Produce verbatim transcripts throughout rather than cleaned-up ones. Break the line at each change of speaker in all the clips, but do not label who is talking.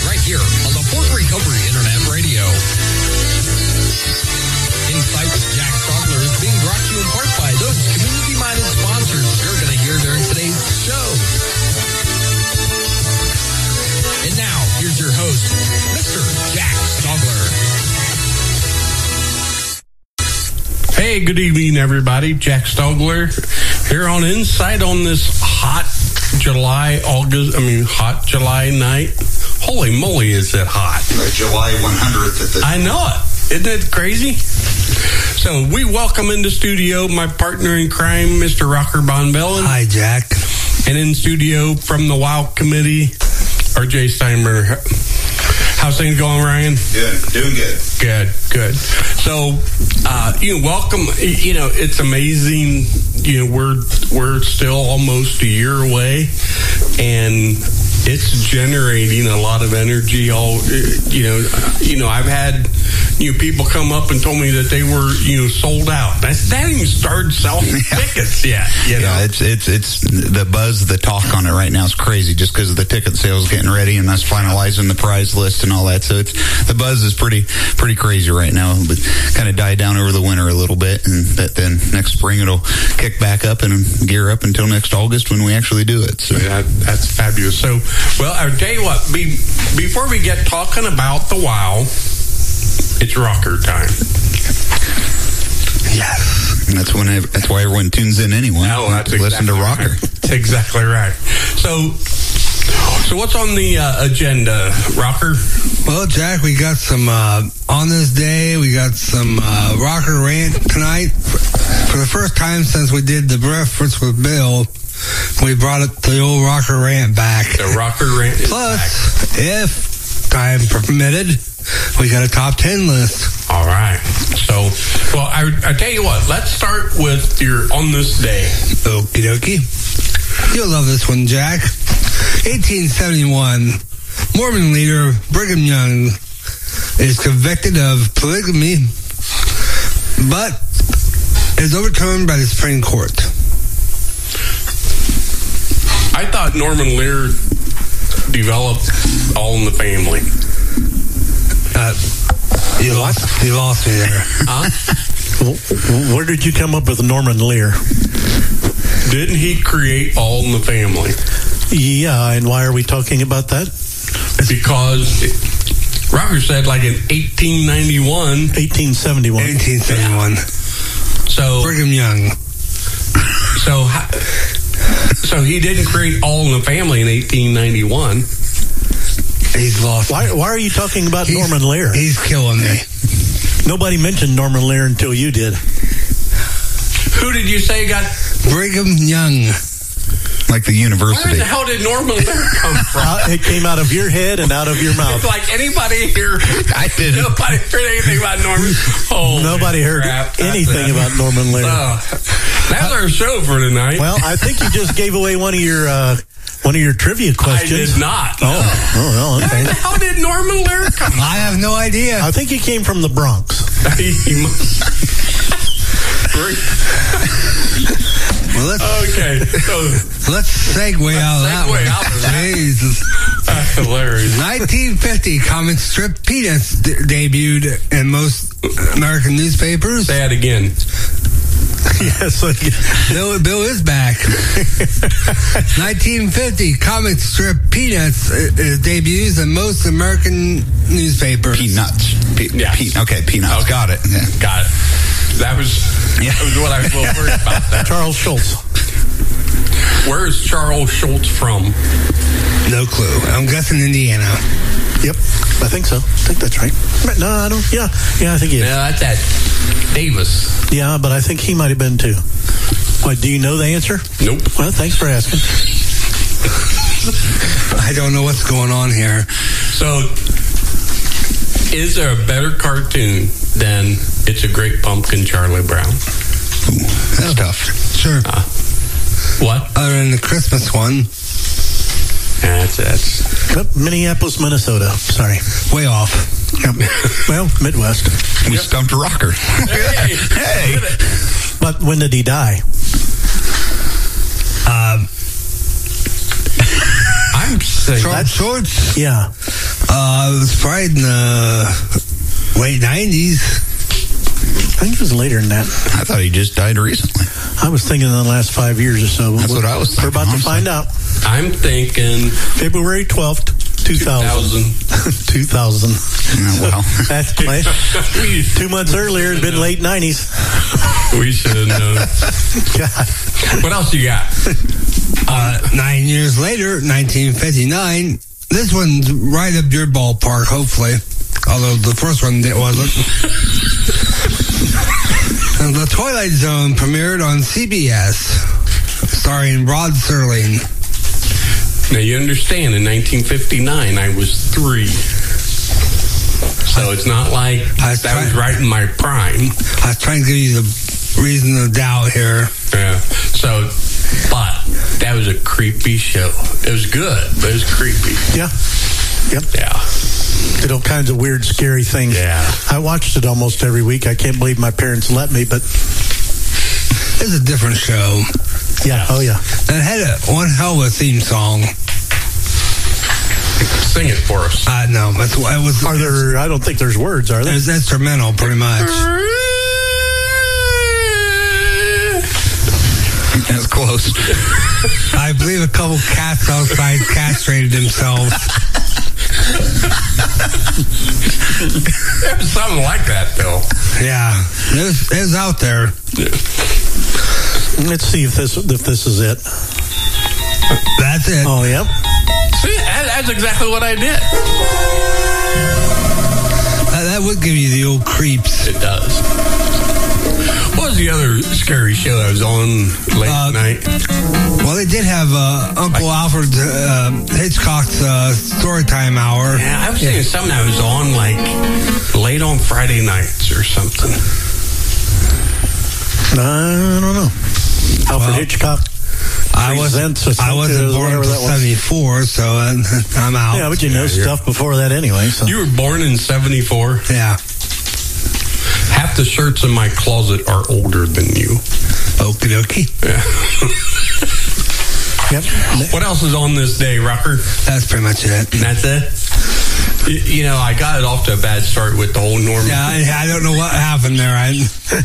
right here on the Fort Recovery Internet Radio. Insight with Jack Stogler is being brought to you in part by those community-minded sponsors you're going to hear during today's show. And now, here's your host, Mister Jack Stogler.
Hey, good evening, everybody. Jack Stogler here on Insight on this hot July, August, I mean, hot July night. Holy moly, is it hot.
The July one hundredth at this
I know it. Isn't it crazy? So we welcome into studio my partner in crime, Mister Rocker Bonbellin.
Hi, Jack.
And in studio from the WOW Committee, R J Steinberg. How's things going, Ryan?
Good. Doing good.
Good, good. So, uh, you know, welcome. You know, it's amazing. You know, we're we're still almost a year away, and it's generating a lot of energy. All you know, you know, I've had you know people come up and told me that they were you know sold out. That's that even started selling tickets yet. You know?
Yeah, it's it's it's the buzz, the talk on it right now is crazy. Just because of the ticket sales getting ready and us finalizing the prize list and all that. So it's the buzz is pretty pretty crazy right now. But kind of died down over the winter a little bit, and that then next spring it'll kick back up and gear up until next August when we actually do it. So
that, that's fabulous. So, well, I'll tell you what. Be, before we get talking about the WOW, it's rocker time.
Yes, and that's when it, that's why everyone tunes in anyway.
No, that's
to listen
exactly
to rocker.
Right. That's exactly right. So, so what's on the uh, agenda, Rocker?
Well, Jack, we got some uh, on this day. We got some uh, rocker rant tonight. For the first time since we did the reference with Bill, we brought it, the old rocker rant back.
The rocker rant is
Plus,
back.
if time permitted, we got a top ten list.
All right. So, well, I, I tell you what. Let's start with your on this day.
Okie dokie. You'll love this one, Jack. eighteen seventy-one, Mormon leader Brigham Young is convicted of polygamy, but is overturned by the Supreme Court.
I thought Norman Lear developed All in the Family.
Uh, you lost, you lost me there.
Huh?
Where did you come up with Norman Lear?
Didn't he create All in the Family?
Yeah, and why are we talking about that?
Because it, Rocker said like in eighteen ninety-one.
eighteen seventy-one.
eighteen seventy-one.
So
Brigham Young.
So, so he didn't create All in the Family in eighteen ninety-one.
He's lost.
Why, why are you talking about
he's,
Norman Lear?
He's killing me.
Nobody mentioned Norman Lear until you did.
Who did you say got
Brigham Young?
Like the university.
Where the hell did Norman Lear come from?
Uh, it came out of your head and out of your mouth.
It's like anybody here.
I didn't.
Nobody heard anything about Norman. Oh,
Nobody heard
crap.
anything about Norman Lear.
Uh, that's our show for tonight.
Well, I think you just gave away one of your uh, one of your trivia questions.
I did not.
Oh, oh well, okay.
Where the hell did Norman Lear come from?
I have no idea.
I think he came from the Bronx.
He must.
Well, let's,
okay, so
let's segue out of that
segue
one.
out of that.
Jesus.
That's hilarious.
nineteen fifty, comic strip Peanuts d- debuted in most American newspapers.
Say it again.
Yes, like,
Bill, Bill is back. nineteen fifty, comic strip Peanuts uh, uh, debuts in most American newspapers.
Peanuts. Pe-
Yeah.
Pe- okay, peanuts.
Okay.
Got it. Yeah.
Got it. That was,
Yeah.
that was what I was a little worried about. That.
Charles Schultz.
Where is Charles Schultz from?
No clue. I'm guessing Indiana.
Yep, I think so. I think that's right. No, I don't. Yeah, yeah, I think he is.
No, that's at Davis.
Yeah, but I think he might have been too. What, do you know the answer?
Nope.
Well, thanks for asking.
I don't know what's going on here.
So, is there a better cartoon than It's a Great Pumpkin, Charlie Brown?
Ooh, that's tough.
Sure.
Uh, what?
Other than the Christmas one.
That's that's.
Yep, Minneapolis, Minnesota. Sorry.
Way off.
Yep. Well, Midwest.
We yep. stumped a rocker.
Hey,
hey.
But when did he die?
Um,
I'm saying
Charles Schultz.
Yeah.
Uh, it was probably in the late nineties.
I think it was later than that.
I thought he just died recently.
I was thinking in the last five years or so.
That's what I was thinking.
We're about to
honestly.
find out.
I'm thinking
February twelfth, two thousand. two thousand.
Oh, well.
That's my, two months earlier, it'd been late nineties.
we should have known.
God.
What else you got?
Uh, nine years later, nineteen fifty-nine. This one's right up your ballpark, hopefully. Although the first one it wasn't. The Twilight Zone premiered on C B S, starring Rod Serling.
Now you understand, in nineteen fifty-nine, I was three. So it's not like
I was
that was
trying-
right in my prime.
I was trying to give you the reason of doubt here.
Yeah. So, but that was a creepy show. It was good, but it was creepy.
Yeah. Yep.
Yeah.
Did all kinds of weird, scary things.
Yeah.
I watched it almost every week. I can't believe my parents let me, but
It's a different show.
yeah. Oh, yeah.
It had a, one hell of a theme song.
Sing it for us.
I know. That's why it was.
Are there, I don't think there's words, are
It
there?
was instrumental, pretty much.
That's close.
I believe a couple cats outside castrated themselves.
Something like that, Bill.
Yeah, it was, it was out there.
Let's see if this if this is it.
That's it.
Oh, yep.
See, that- that's exactly what I did.
That, that would give you the old creeps.
It does. What was the other scary show that was on late
Uh,
at night?
Well, they did have uh, Uncle Alfred uh, Hitchcock's uh, Storytime Hour.
Yeah, I was thinking something that was on like late on Friday nights or something.
I don't know. Alfred
Well,
Hitchcock.
I wasn't.
Presents or
I wasn't
something,
born
whatever
until
that was.
seventy-four, so uh, I'm out.
Yeah, but you know
Yeah,
stuff before that anyway. So.
You were born in seventy-four.
Yeah.
Half the shirts in my closet are older than you.
Okie dokie.
Yep.
What else is on this day, Rocker?
That's pretty much it.
That's it? You, you know, I got it off to a bad start with the whole Norman.
Yeah, I, I don't know what happened there. I,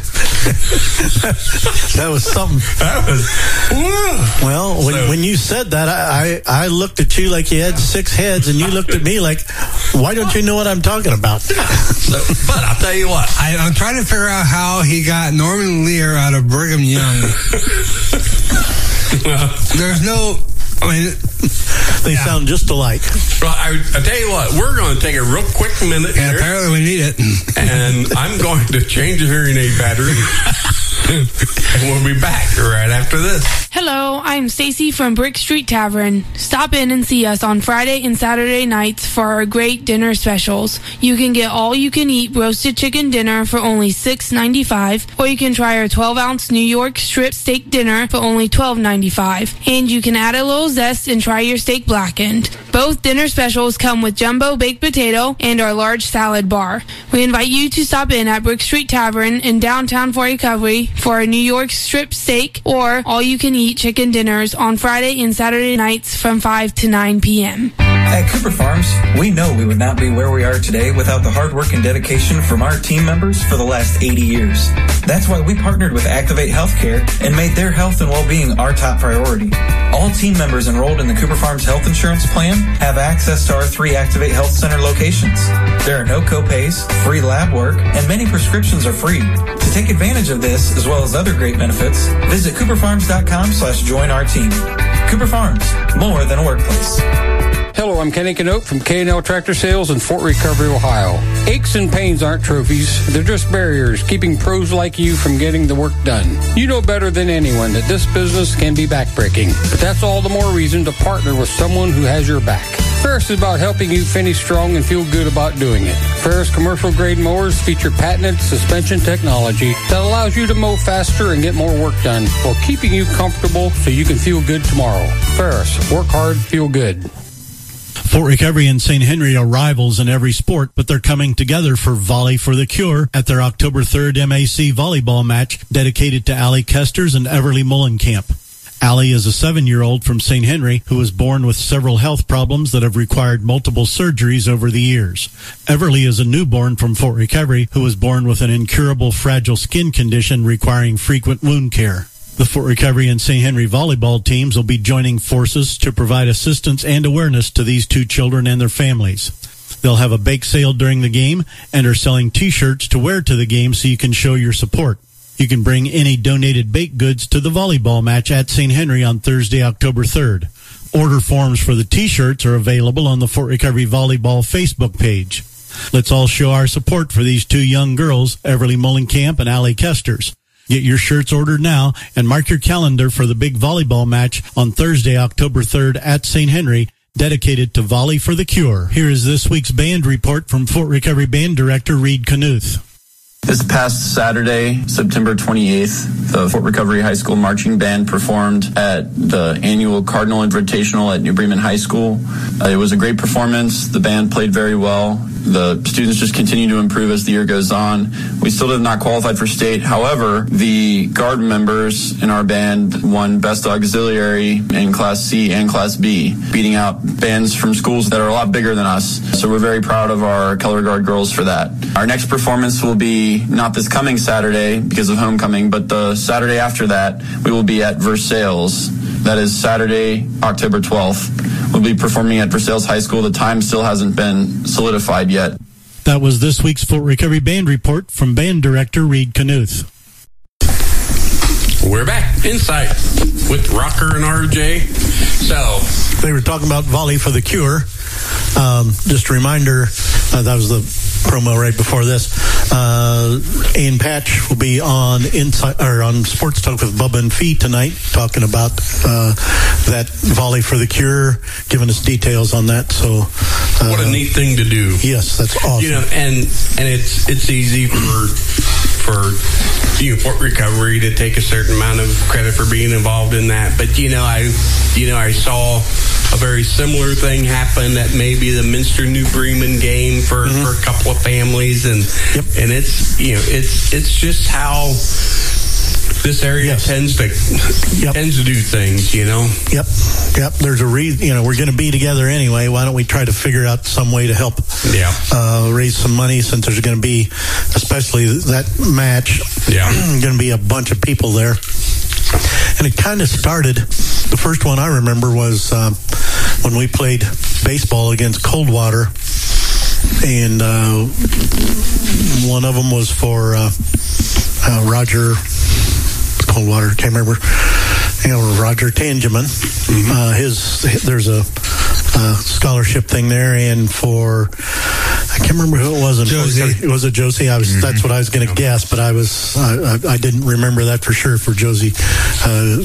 That was something.
That was...
Well, when,
So-
when you said that, I, I, I looked at you like you had six heads, and you looked at me like, why don't you know what I'm talking about?
So, but I'll tell you what.
I, I'm trying to figure out how he got Norman Lear out of Brigham Young. There's no... I mean,
They
Yeah.
sound just alike.
Well, I, I tell you what, we're going to take a real quick minute
yeah,
here,
apparently we need it.
and I'm going to change the hearing aid battery, and we'll be back right after this.
Hello, I'm Stacy from Brick Street Tavern. Stop in and see us on Friday and Saturday nights for our great dinner specials. You can get all-you-can-eat roasted chicken dinner for only six ninety-five, or you can try our twelve ounce New York strip steak dinner for only twelve ninety-five. And you can add a little zest and try your steak blackened. Both dinner specials come with jumbo baked potato and our large salad bar. We invite you to stop in at Brick Street Tavern in downtown Fort Recovery for a New York strip steak or all-you-can-eat chicken dinners on Friday and Saturday nights from five to nine p.m.
At Cooper Farms, we know we would not be where we are today without the hard work and dedication from our team members for the last eighty years. That's why we partnered with Activate Healthcare and made their health and well-being our top priority. All team members enrolled in the Cooper Farms Health Insurance Plan have access to our three Activate Health Center locations. There are no copays, free lab work, and many prescriptions are free. To take advantage of this, as well as other great benefits, visit cooper farms dot com slash join our team. Cooper Farms, more than a workplace.
Hello, I'm Kenny Canote from K and L Tractor Sales in Fort Recovery, Ohio. Aches and pains aren't trophies. They're just barriers keeping pros like you from getting the work done. You know better than anyone that this business can be backbreaking, but that's all the more reason to partner with someone who has your back. Ferris is about helping you finish strong and feel good about doing it. Ferris commercial grade mowers feature patented suspension technology that allows you to mow faster and get more work done while keeping you comfortable so you can feel good tomorrow. Ferris, work hard, feel good.
Fort Recovery and Saint Henry are rivals in every sport, but they're coming together for Volley for the Cure at their October third M A C volleyball match dedicated to Allie Kesters and Everly Mullenkamp. Allie is a seven-year-old from Saint Henry who was born with several health problems that have required multiple surgeries over the years. Everly is a newborn from Fort Recovery who was born with an incurable fragile skin condition requiring frequent wound care. The Fort Recovery and Saint Henry volleyball teams will be joining forces to provide assistance and awareness to these two children and their families. They'll have a bake sale during the game and are selling T-shirts to wear to the game so you can show your support. You can bring any donated baked goods to the volleyball match at Saint Henry on Thursday, October third. Order forms for the T-shirts are available on the Fort Recovery Volleyball Facebook page. Let's all show our support for these two young girls, Everly Mullenkamp and Allie Kesters. Get your shirts ordered now and mark your calendar for the big volleyball match on Thursday, October third at Saint Henry, dedicated to Volley for the Cure. Here is this week's band report from Fort Recovery Band Director Reed Knuth.
This past Saturday, September twenty-eighth, the Fort Recovery High School Marching Band performed at the annual Cardinal Invitational at New Bremen High School. Uh, it was a great performance. The band played very well. The students just continue to improve as the year goes on. We still have not qualified for state. However, the guard members in our band won Best Auxiliary in Class C and Class B, beating out bands from schools that are a lot bigger than us. So we're very proud of our color guard girls for that. Our next performance will be not this coming Saturday because of homecoming, but the Saturday after that, we will be at Versailles. That is Saturday, October twelfth. We'll be performing at Versailles High School. The time still hasn't been solidified yet.
That was this week's Fort Recovery Band Report from Band Director Reed Knuth.
We're back. Insight with Rocker and R J. So,
they were talking about Volley for the Cure. Um, just a reminder, uh, that was the promo right before this. Uh, Ian Patch will be on Inside or on Sports Talk with Bubba and Fee tonight, talking about uh, that Volley for the Cure, giving us details on that. So, uh,
what a neat thing to do!
Yes, that's awesome.
You know, and and it's it's easy for for you know, Fort Recovery to take a certain amount of credit for being involved in that. But you know, I you know I saw a very similar thing happen at maybe the Minster New Bremen game for, mm-hmm. for a couple of families, and
yep.
and it's you know it's it's just how this area
yes.
tends to yep. tends to do things, you know.
Yep, yep. There's a reason. You know, we're going to be together anyway. Why don't we try to figure out some way to help?
Yeah.
Uh, raise some money, since there's going to be, especially that match.
Yeah.
Going to be a bunch of people there. And it kind of started, the first one I remember was um, when we played baseball against Coldwater. And uh, one of them was for uh, uh, Roger Coldwater, can't remember, you know, Roger Tangeman. Mm-hmm. Uh, his, there's a uh, scholarship thing there, and for, I can't remember who it was.
Josie.
It was a Josie. I was, mm-hmm. That's what I was going to
yeah.
guess, but I was, I, I, I didn't remember that for sure for Josie uh,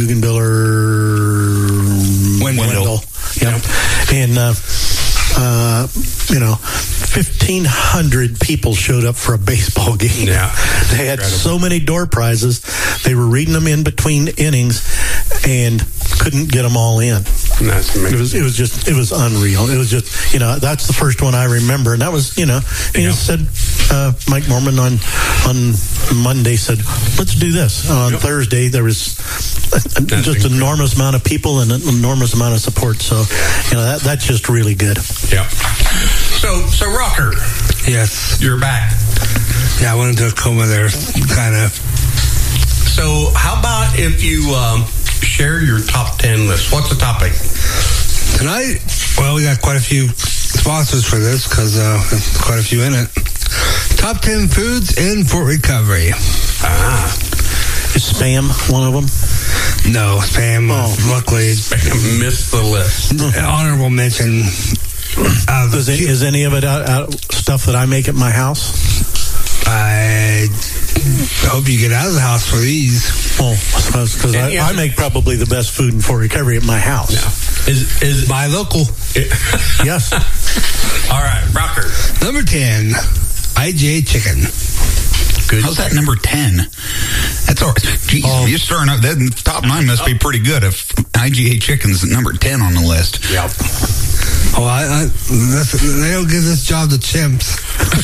Guggenbiller
Wendell.
Wendell. Yep. Yeah. And, uh, uh, you know, fifteen hundred people showed up for a baseball game.
Yeah.
They had
Incredible.
so many door prizes. They were reading them in between innings and couldn't get them all in.
That's amazing.
It was, it was just, it was unreal. It was just, you know, that's the first one I remember. And that was, you know, he
yeah.
said, uh, Mike Mormon on, on Monday said, let's do this. On
yep.
Thursday, there was a, a, just
incredible.
enormous amount of people and an enormous amount of support. So, you know, that, that's just really good.
Yeah. So, so Rocker.
Yes.
You're back.
Yeah, I went into a coma there, kind of.
So, how about if you um, share your top ten list? What's the topic?
Tonight, well, we got quite a few sponsors for this, because uh, quite a few in it. Top ten foods in Fort Recovery.
Ah.
Is Spam one of them?
No, Spam, oh. luckily.
Spam missed the list.
Honorable mention. Uh,
is, it, is any of it out, out stuff that I make at my house?
I hope you get out of the house for these.
Well, because I, I make probably the best food in Fort Recovery at my house.
Yeah. Is is
my local?
Yes.
All right, Rocker.
Number ten, I G A Chicken.
Good. How's that number ten? That's all right. Jeez, oh. You're starting up. That top nine must be pretty good if I G A Chicken's number ten on the list.
Yep.
Oh, I, I, that's, they don't give this job to chimps.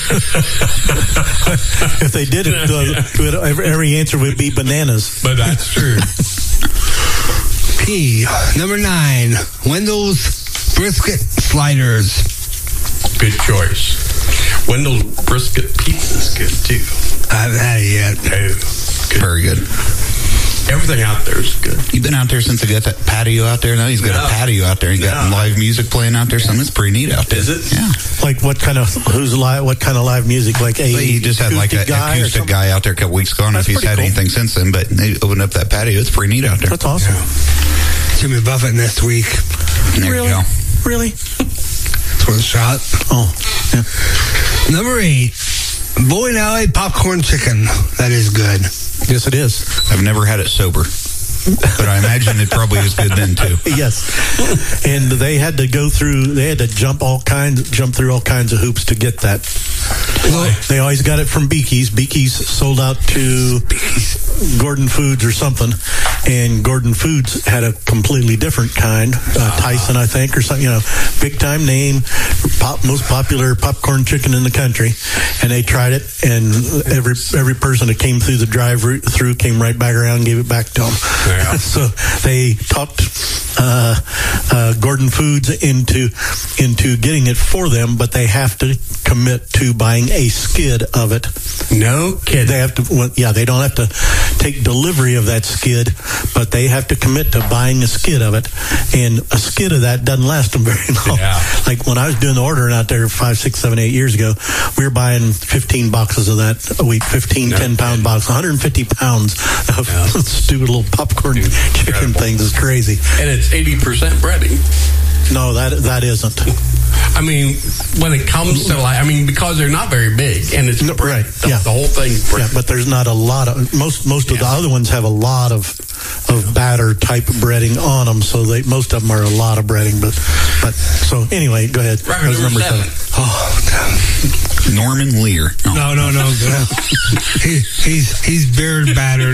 If they did it, uh, every answer would be bananas.
But that's true.
Okay, number nine, Wendell's Brisket Sliders.
Good choice. Wendell's Brisket Pizza is good too.
I haven't had it yet.
No. Good.
Very good.
Everything out there is good.
You've been out there since they got that patio out there. Now he's got
No.
a patio out there. He got
No.
live music playing out there. Something that's pretty neat out there.
Is it?
Yeah.
Like what kind of who's live? What kind of live music? Like a
He just had like an
acoustic guy or
acoustic
something?
guy out there a couple weeks ago. I don't know if
That's
he's had
pretty cool.
anything since then, but they opened up that patio. It's pretty neat out there.
That's awesome.
Jimmy Buffett next week.
There
Really?
you go.
Really?
It's worth a shot.
Oh, yeah.
Number eight, Bowling Alley Popcorn Chicken. That is good.
Yes, it is.
I've never had it sober, but I imagine it probably was good then too.
Yes, and they had to go through. They had to jump all kinds, jump through all kinds of hoops to get that.
Well,
They always got it from Beaky's. Beaky's sold out to Gordon Foods or something, and Gordon Foods had a completely different kind. Uh, Tyson, I think, or something. You know, big time name, pop, most popular popcorn chicken in the country. And they tried it, and every every person that came through the drive-through came right back around and gave it back to them.
Yeah.
So they talked uh, uh, Gordon Foods into into getting it for them, but they have to commit to buying a skid of it.
No kidding.
They have to, well, yeah, they don't have to take delivery of that skid, but they have to commit to buying a skid of it. And a skid of that doesn't last them very long.
Yeah.
Like when I was doing the ordering out there five, six, seven, eight years ago, we were buying fifteen boxes of that a week, fifteen,
No
ten pound box, one hundred fifty pounds of
Yeah.
stupid little popcorn
Dude,
chicken
incredible.
things. Is crazy.
And it's eighty percent breading.
No, that that isn't.
I mean, when it comes to like, I mean, because they're not very big, and it's
No, right,
the,
yeah.
the whole thing.
Yeah, but there's not a lot of most most of the
Yeah.
other ones have a lot of of batter type breading on them, so they most of them are a lot of breading. But but so anyway, go ahead.
Record
That was
number seven.
oh,
Norman Lear. Oh.
no, no, no. he, he's he's beard battered.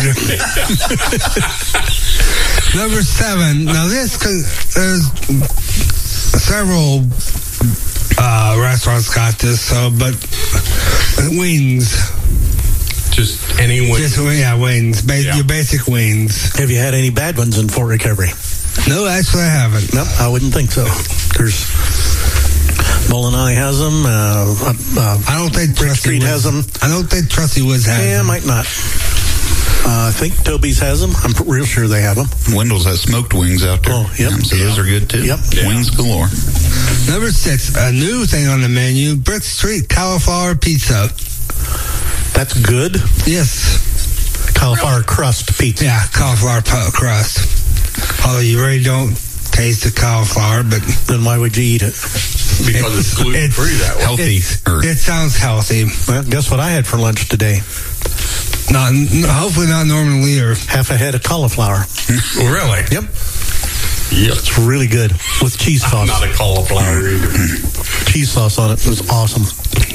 Number seven. Now this, there's several uh, restaurants got this, so but wings.
Just any way.
Just yeah, wings. Ba-
Yeah.
Your basic wings.
Have you had any bad ones in Fort Recovery?
No, actually, I haven't.
No, I wouldn't think so. There's Bowling Alley has them. Uh, uh,
I don't think
Brick
Trusty
Street
Woods,
has them.
I don't think Trusty Woods has
Yeah,
them.
might not. Uh, I think Toby's has them. I'm p- real sure they have them.
Wendell's has smoked wings out there.
Oh, yep.
Yeah, so those are good too.
Yep.
Yeah.
Wings galore.
Number six, a new thing on the menu: Brick Street cauliflower pizza.
That's good.
Yes,
Cauliflower crust pizza.
yeah, cauliflower pu- crust. Although you really don't taste the cauliflower, but
Then why would you eat it?
because it's gluten free that way.
Healthy.
it's,
Or,
it sounds healthy.
Well, guess what I had for lunch today?
Not, n- hopefully not Norman Lear.
Half a head of cauliflower.
Really?
Yep.
Yes.
It's really good with cheese
I'm
sauce.
not a cauliflower either.
Cheese sauce on it was awesome.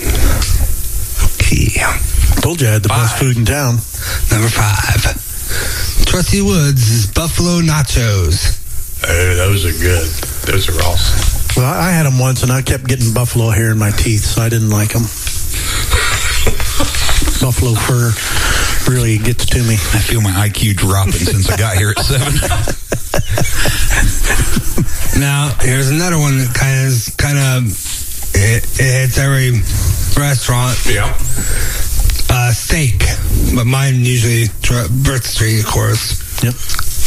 Okay.
Told you I had the best
Five.
food in town.
Number five, Trusty Woods' Buffalo Nachos.
Oh, those are good. Those are awesome.
Well, I I had them once, and I kept getting buffalo hair in my teeth, so I didn't like them. Buffalo fur really gets to me.
I feel my I Q dropping since I got here at seven.
Now, here's another one that kind of, kind of, it, it hits every restaurant.
Yeah.
Uh, steak, but mine usually tr- Brick Street, of course.
Yep.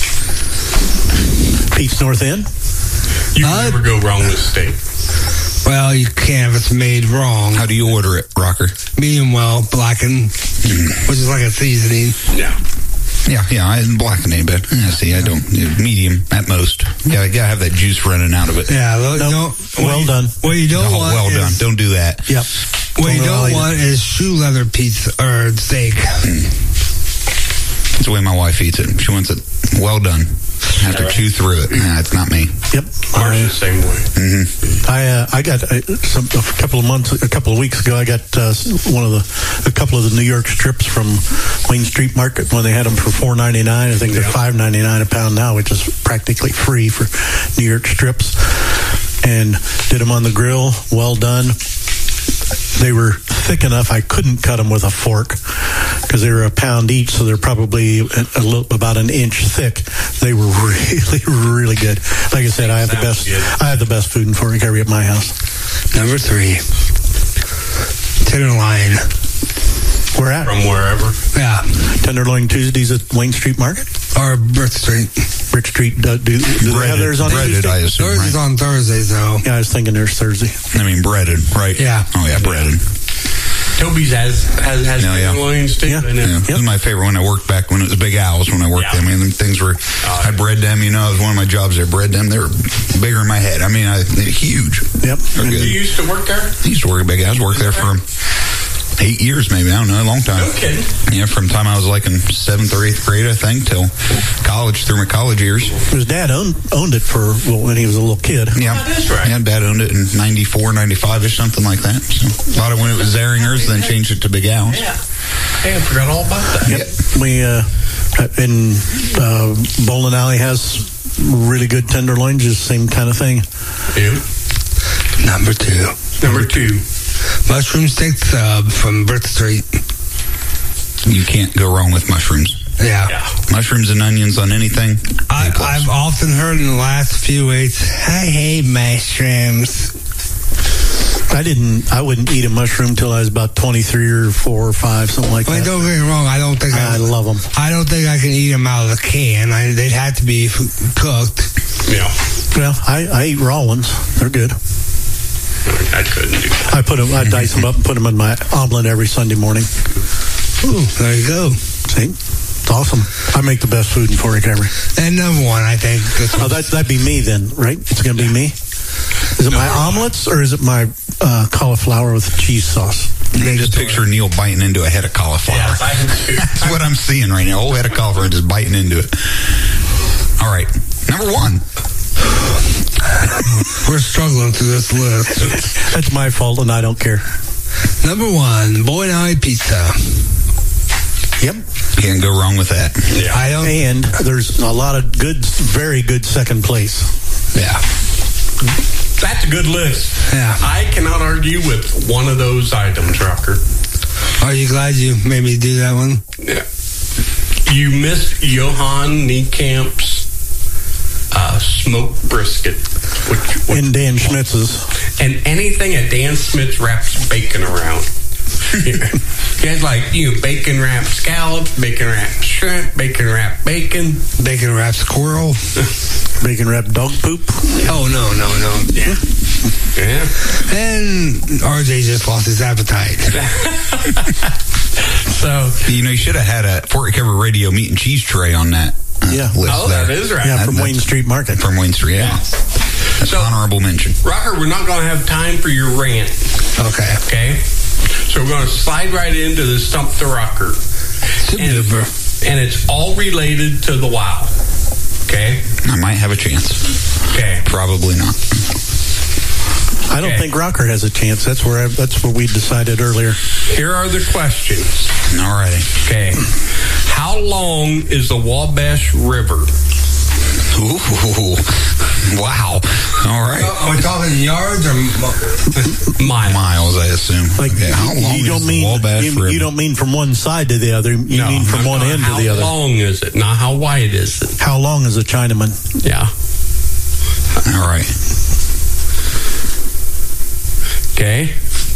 Pete's North End.
You
Uh,
never go wrong with steak.
Well, you can if it's made wrong.
How do you order it, Rocker?
Medium well, blackened, which is like a seasoning.
Yeah.
Yeah, yeah, I didn't blacken it, but yeah, see, I don't. yeah, Medium at most. Yeah, I gotta have that juice running out of it.
Yeah, lo-
Nope.
don't-
Well
what you-
done.
What you don't
Oh,
want
well
is,
done. Don't do that.
Yep.
what you
Don't
don't
like
want is shoe leather pizza or steak.
That's the way my wife eats it. She wants it well done. I have to chew through it. Nah, it's not me.
Yep.
Ours is the same way.
I uh, I got uh, some, a couple of months, a couple of weeks ago. I got uh, one of the, a couple of the New York strips from Wayne Street Market when they had them for four ninety nine. I think they're
Yeah.
five ninety nine a pound now, which is practically free for New York strips. And did them on the grill, well done. they were thick enough I couldn't cut them with a fork because they were a pound each, so they're probably a, a little, about an inch thick. They were really, really good. Like I said, I have the best. I have the best food and Fort McHenry at my house.
Number three, Tenderloin.
Where at?
From wherever.
Yeah.
Tenderloin Tuesdays at Wayne Street Market?
Or Brick Street.
Brick Street. Uh, do, do they have theirs on
breaded,
Tuesday?
I assume,
Theirs is
right?
on Thursdays, though.
Yeah, I was thinking there's Thursday.
I mean, breaded, right?
Yeah.
Oh, yeah, breaded.
Toby's has has, has
No, yeah.
tenderloins too.
Yeah.
in it.
Yeah, this is my favorite when I worked back when it was Big Owls when I worked
Yeah.
there. I mean, them things were,
Oh,
I bred them, you know, it was one of my jobs there, bred them. They were bigger in my head. I mean, I, they're huge.
Yep.
They're
You
good.
used to work there?
I used to work at Big Owls, worked there for eight years maybe, I don't know, a long time.
No kidding.
Yeah, from the time I was like in seventh or eighth grade, I think, till college, through my college years.
His dad owned owned it for well, when he was a little kid.
Yeah,
Oh, that's right.
Yeah, Dad owned it in ninety-four, ninety-five-ish, something like that. So a lot of when it was Zeringer's, then changed it to Big Owls.
Yeah. Hey, I forgot all about that.
Yep. We uh, in uh, Bowling Alley has really good tenderloins, just same kind of thing.
You?
Number two,
Number two.
Mushroom Steak Sub from Brick Street.
You can't go wrong with mushrooms.
Yeah.
Yeah.
Mushrooms and onions on anything.
I,
A plus.
I've often heard in the last few weeks, I hate mushrooms.
I didn't. I wouldn't eat a mushroom till I was about twenty-three or four or five, something like
I mean,
that.
don't get me wrong. I don't think I,
I love them.
I don't think I can eat them out of the can. I, they'd have to be f- cooked.
Yeah.
Well, I, I eat raw ones. They're good.
I couldn't do that.
I put them. I dice them up and put them in my omelet every Sunday morning.
Ooh, there you go.
See, it's awesome. I make the best food in Fort McHenry.
And number one, I think this
Oh,
one.
that that'd be me then, right? It's gonna be me. Is it my omelets or is it my uh, cauliflower with cheese sauce?
I just picture Neil biting into a head of cauliflower.
Yes, I can
That's what I'm seeing right now. A whole head of cauliflower just biting into it. All right. Number one.
We're struggling through this list.
That's my fault, and I don't care.
Number one, Boy and I Pizza.
Yep.
Can't go wrong with that.
Yeah.
I don't.
And there's a lot of good, very good second place.
Yeah.
That's a good list.
Yeah.
I cannot argue with one of those items, Rocker.
Are you glad you made me do that one?
Yeah. You missed Johan Niecamp's uh, smoked brisket. Which, which,
And Dan Schmitz's.
and anything at Dan Smith's wraps bacon around. He has like, you know, bacon wrapped scallops, bacon wrapped shrimp, bacon wrapped bacon.
Bacon wrapped squirrel.
Bacon wrapped dog poop.
Oh, no, no, no.
Yeah. Yeah.
And R J just lost his appetite.
So,
You know, you should have had a Fort Recovery Radio meat and cheese tray on that uh,
Yeah.
list
oh,
there.
that is right.
Yeah,
That-
from
that's-
Wayne Street Market.
From Wayne Street, yeah. That's
So-
honorable mention.
Rocker, we're not going to have time for your rant.
Okay.
Okay? So we're going to slide right into the Stump the Rocker. And, and it's all related to the WOW. Okay?
I might have a chance.
Okay.
Probably not.
I don't
Okay.
think Rocker has a chance. That's where I, that's what we decided earlier.
Here are the questions.
All righty.
Okay. How long is the Wabash River?
Ooh. Wow. All right.
Are we talking yards or
Miles.
Miles, I assume.
Like
Okay, how long
you
is
don't
the
mean
Wabash
you,
River?
you don't mean from one side to the other. You
No,
mean from
I'm
one
talking
end
how
to the other.
How long is it? Not how wide is it?
How long is a Chinaman?
Yeah.
All right.
Okay.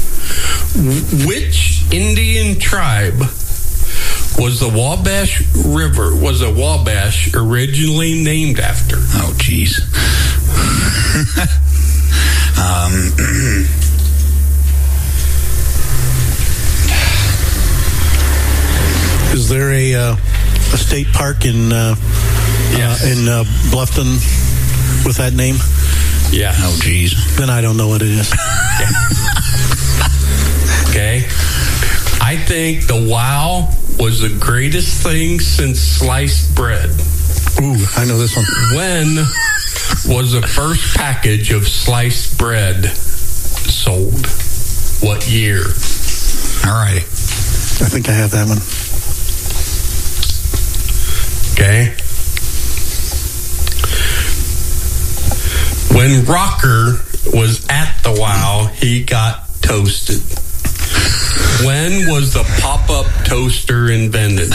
Which Indian tribe was the Wabash River, was the Wabash originally named after?
Oh, jeez. um,
Is there a uh, a state park in uh,
Yes.
uh, in uh, Bluffton with that name?
Yeah.
oh, jeez.
Then I don't know what it is.
Okay. I think the WOW was the greatest thing since sliced bread.
Ooh, I know this one.
When was the first package of sliced bread sold? What year?
All righty.
I think I have that one.
Okay. When Rocker was at the WOW, he got toasted. When was the pop-up toaster invented?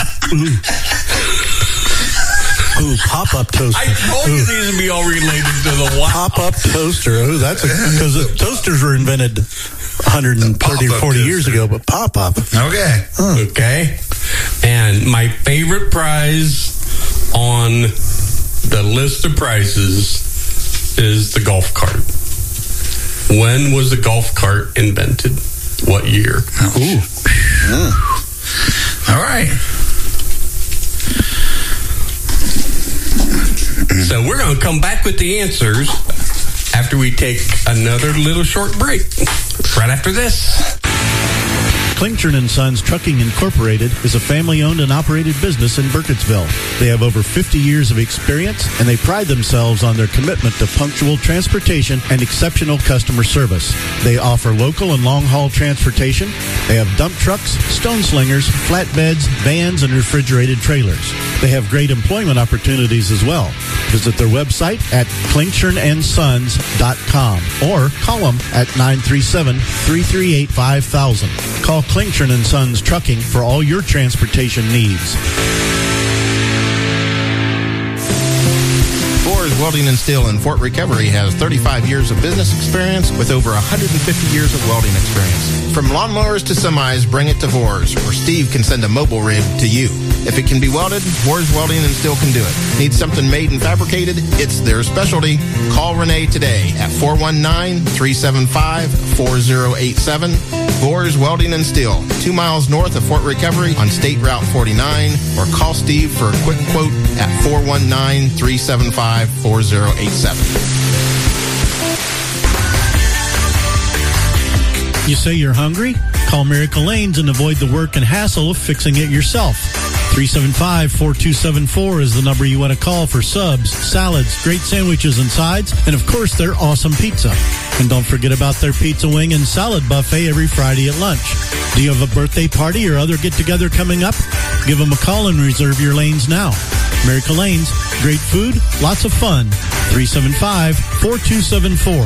Ooh, pop-up toaster.
I told you these would be all related to the wow.
Pop-up toaster. Ooh, that's because the toasters were invented one hundred thirty or forty years ago, but pop-up.
Okay.
Huh.
Okay. And my favorite prize on the list of prizes is the golf cart. When was the golf cart invented? What year?
Ooh. Yeah. All right.
So we're going to come back with the answers after we take another little short break. Right after this.
Klingshirn and Sons Trucking Incorporated is a family-owned and operated business in Burkittsville. They have over fifty years of experience, and they pride themselves on their commitment to punctual transportation and exceptional customer service. They offer local and long-haul transportation. They have dump trucks, stone slingers, flatbeds, vans, and refrigerated trailers. They have great employment opportunities as well. Visit their website at klingshirn and sons dot com or call them at nine three seven, three three eight, five thousand. Call Klingshirn and Sons Trucking for all your transportation needs.
Boers Welding and Steel in Fort Recovery has thirty-five years of business experience with over one hundred fifty years of welding experience. From lawnmowers to semis, bring it to Boers, or Steve can send a mobile rig to you. If it can be welded, Boers Welding and Steel can do it. Need something made and fabricated? It's their specialty. Call Renee today at four one nine, three seven five, four zero eight seven. Boers Welding and Steel, two miles north of Fort Recovery on State Route forty-nine, or call Steve for a quick quote at four one nine, three seven five, four zero eight seven.
You say you're hungry? Call Miracle Lanes and avoid the work and hassle of fixing it yourself. three seven five, four two seven four is the number you want to call for subs, salads, great sandwiches and sides, and of course their awesome pizza. And don't forget about their pizza wing and salad buffet every Friday at lunch. Do you have a birthday party or other get-together coming up? Give them a call and reserve your lanes now. Miracle Lanes, great food, lots of fun. three seven five, four two seven four.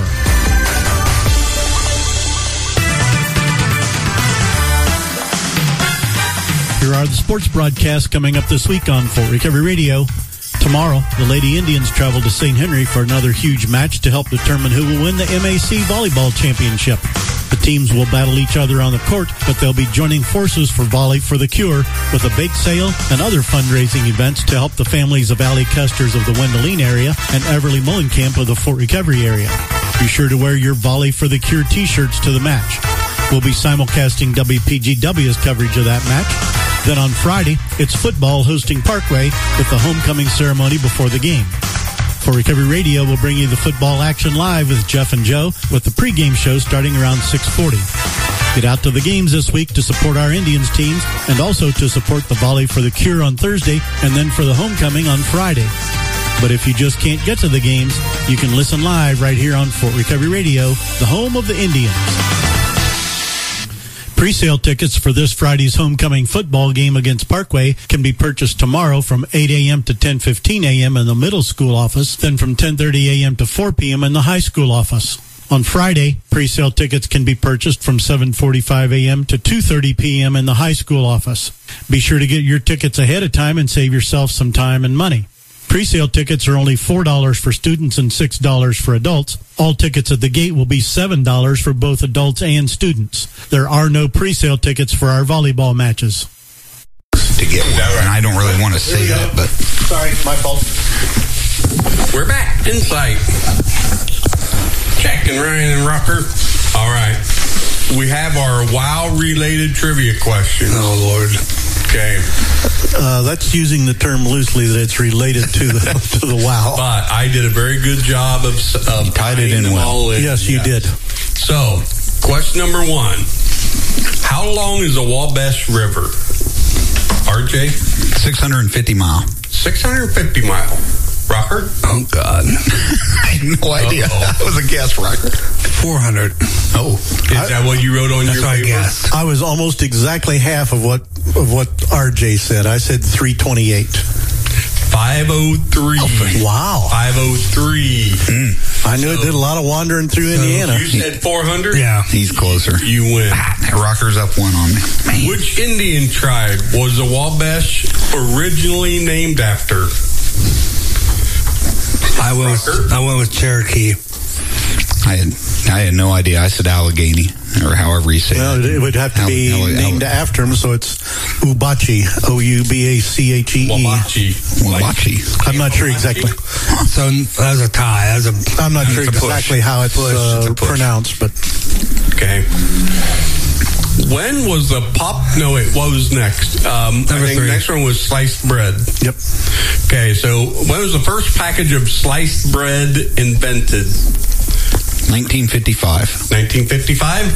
Here are the sports broadcasts coming up this week on Fort Recovery Radio. Tomorrow, the Lady Indians travel to Saint Henry for another huge match to help determine who will win the M A C Volleyball Championship. The teams will battle each other on the court, but they'll be joining forces for Volley for the Cure with a bake sale and other fundraising events to help the families of Allie Custers of the Wendoline area and Everly Mullenkamp of the Fort Recovery area. Be sure to wear your Volley for the Cure t-shirts to the match. We'll be simulcasting W P G W's coverage of that match. Then on Friday, it's football hosting Parkway with the homecoming ceremony before the game. For Recovery Radio, we'll bring you the football action live with Jeff and Joe with the pregame show starting around six forty. Get out to the games this week to support our Indians teams and also to support the Volley for the Cure on Thursday and then for the homecoming on Friday. But if you just can't get to the games, you can listen live right here on Fort Recovery Radio, the home of the Indians. Pre-sale tickets for this Friday's homecoming football game against Parkway can be purchased tomorrow from eight a.m. to ten fifteen a.m. in the middle school office, then from ten thirty a.m. to four p.m. in the high school office. On Friday, pre-sale tickets can be purchased from seven forty-five a.m. to two thirty p.m. in the high school office. Be sure to get your tickets ahead of time and save yourself some time and money. Pre-sale tickets are only four dollars for students and six dollars for adults. All tickets at the gate will be seven dollars for both adults and students. There are no pre-sale tickets for our volleyball matches.
To get one, and I don't really want to say that, but...
Sorry, my fault.
We're back. Insight. Check and Ryan and Rucker. All right. We have our WOW-related trivia question.
Oh, Lord.
Okay.
Uh, that's using the term loosely that it's related to the to the WOW.
But I did a very good job of, of
tied it in well.
In.
Yes, you
yeah.
did.
So, question number one. How long is the Wabash River? R J?
six hundred fifty mile.
six hundred fifty mile. Rocker?
Oh, God.
I had no idea. Uh-oh. That was a guess, Rocker.
four hundred.
Oh. Is I, that what you wrote on
that's
your
what
paper?
I guessed.
I was almost exactly half of what of what R J said. I said three twenty-eight.
five oh three.
Oh, wow.
five oh three.
Mm.
I knew so, it did a lot of wandering through so Indiana.
You said four hundred?
Yeah.
He's closer.
You win.
Ah, Rocker's up one on me. Man.
Which Indian tribe was the Wabash originally named after?
I went with, I went with Cherokee.
I had I had no idea. I said Allegheny, or however you say
well,
it.
Well, it would have to
Alle-
be
Alle-
named
Alle-
after him, so it's Ubachi, O U B A C H E E.
Wabachi.
Wabachi.
I'm not sure exactly.
So that was a tie. That was a,
I'm not sure
It's a push.
exactly how it's, uh,
It's a push.
pronounced, but...
Okay. When was the pop... No, wait, what was next? Um, I think
three.
the next one was sliced bread.
Yep.
Okay, so when was the first package of sliced bread invented?
nineteen fifty-five.
nineteen fifty-five?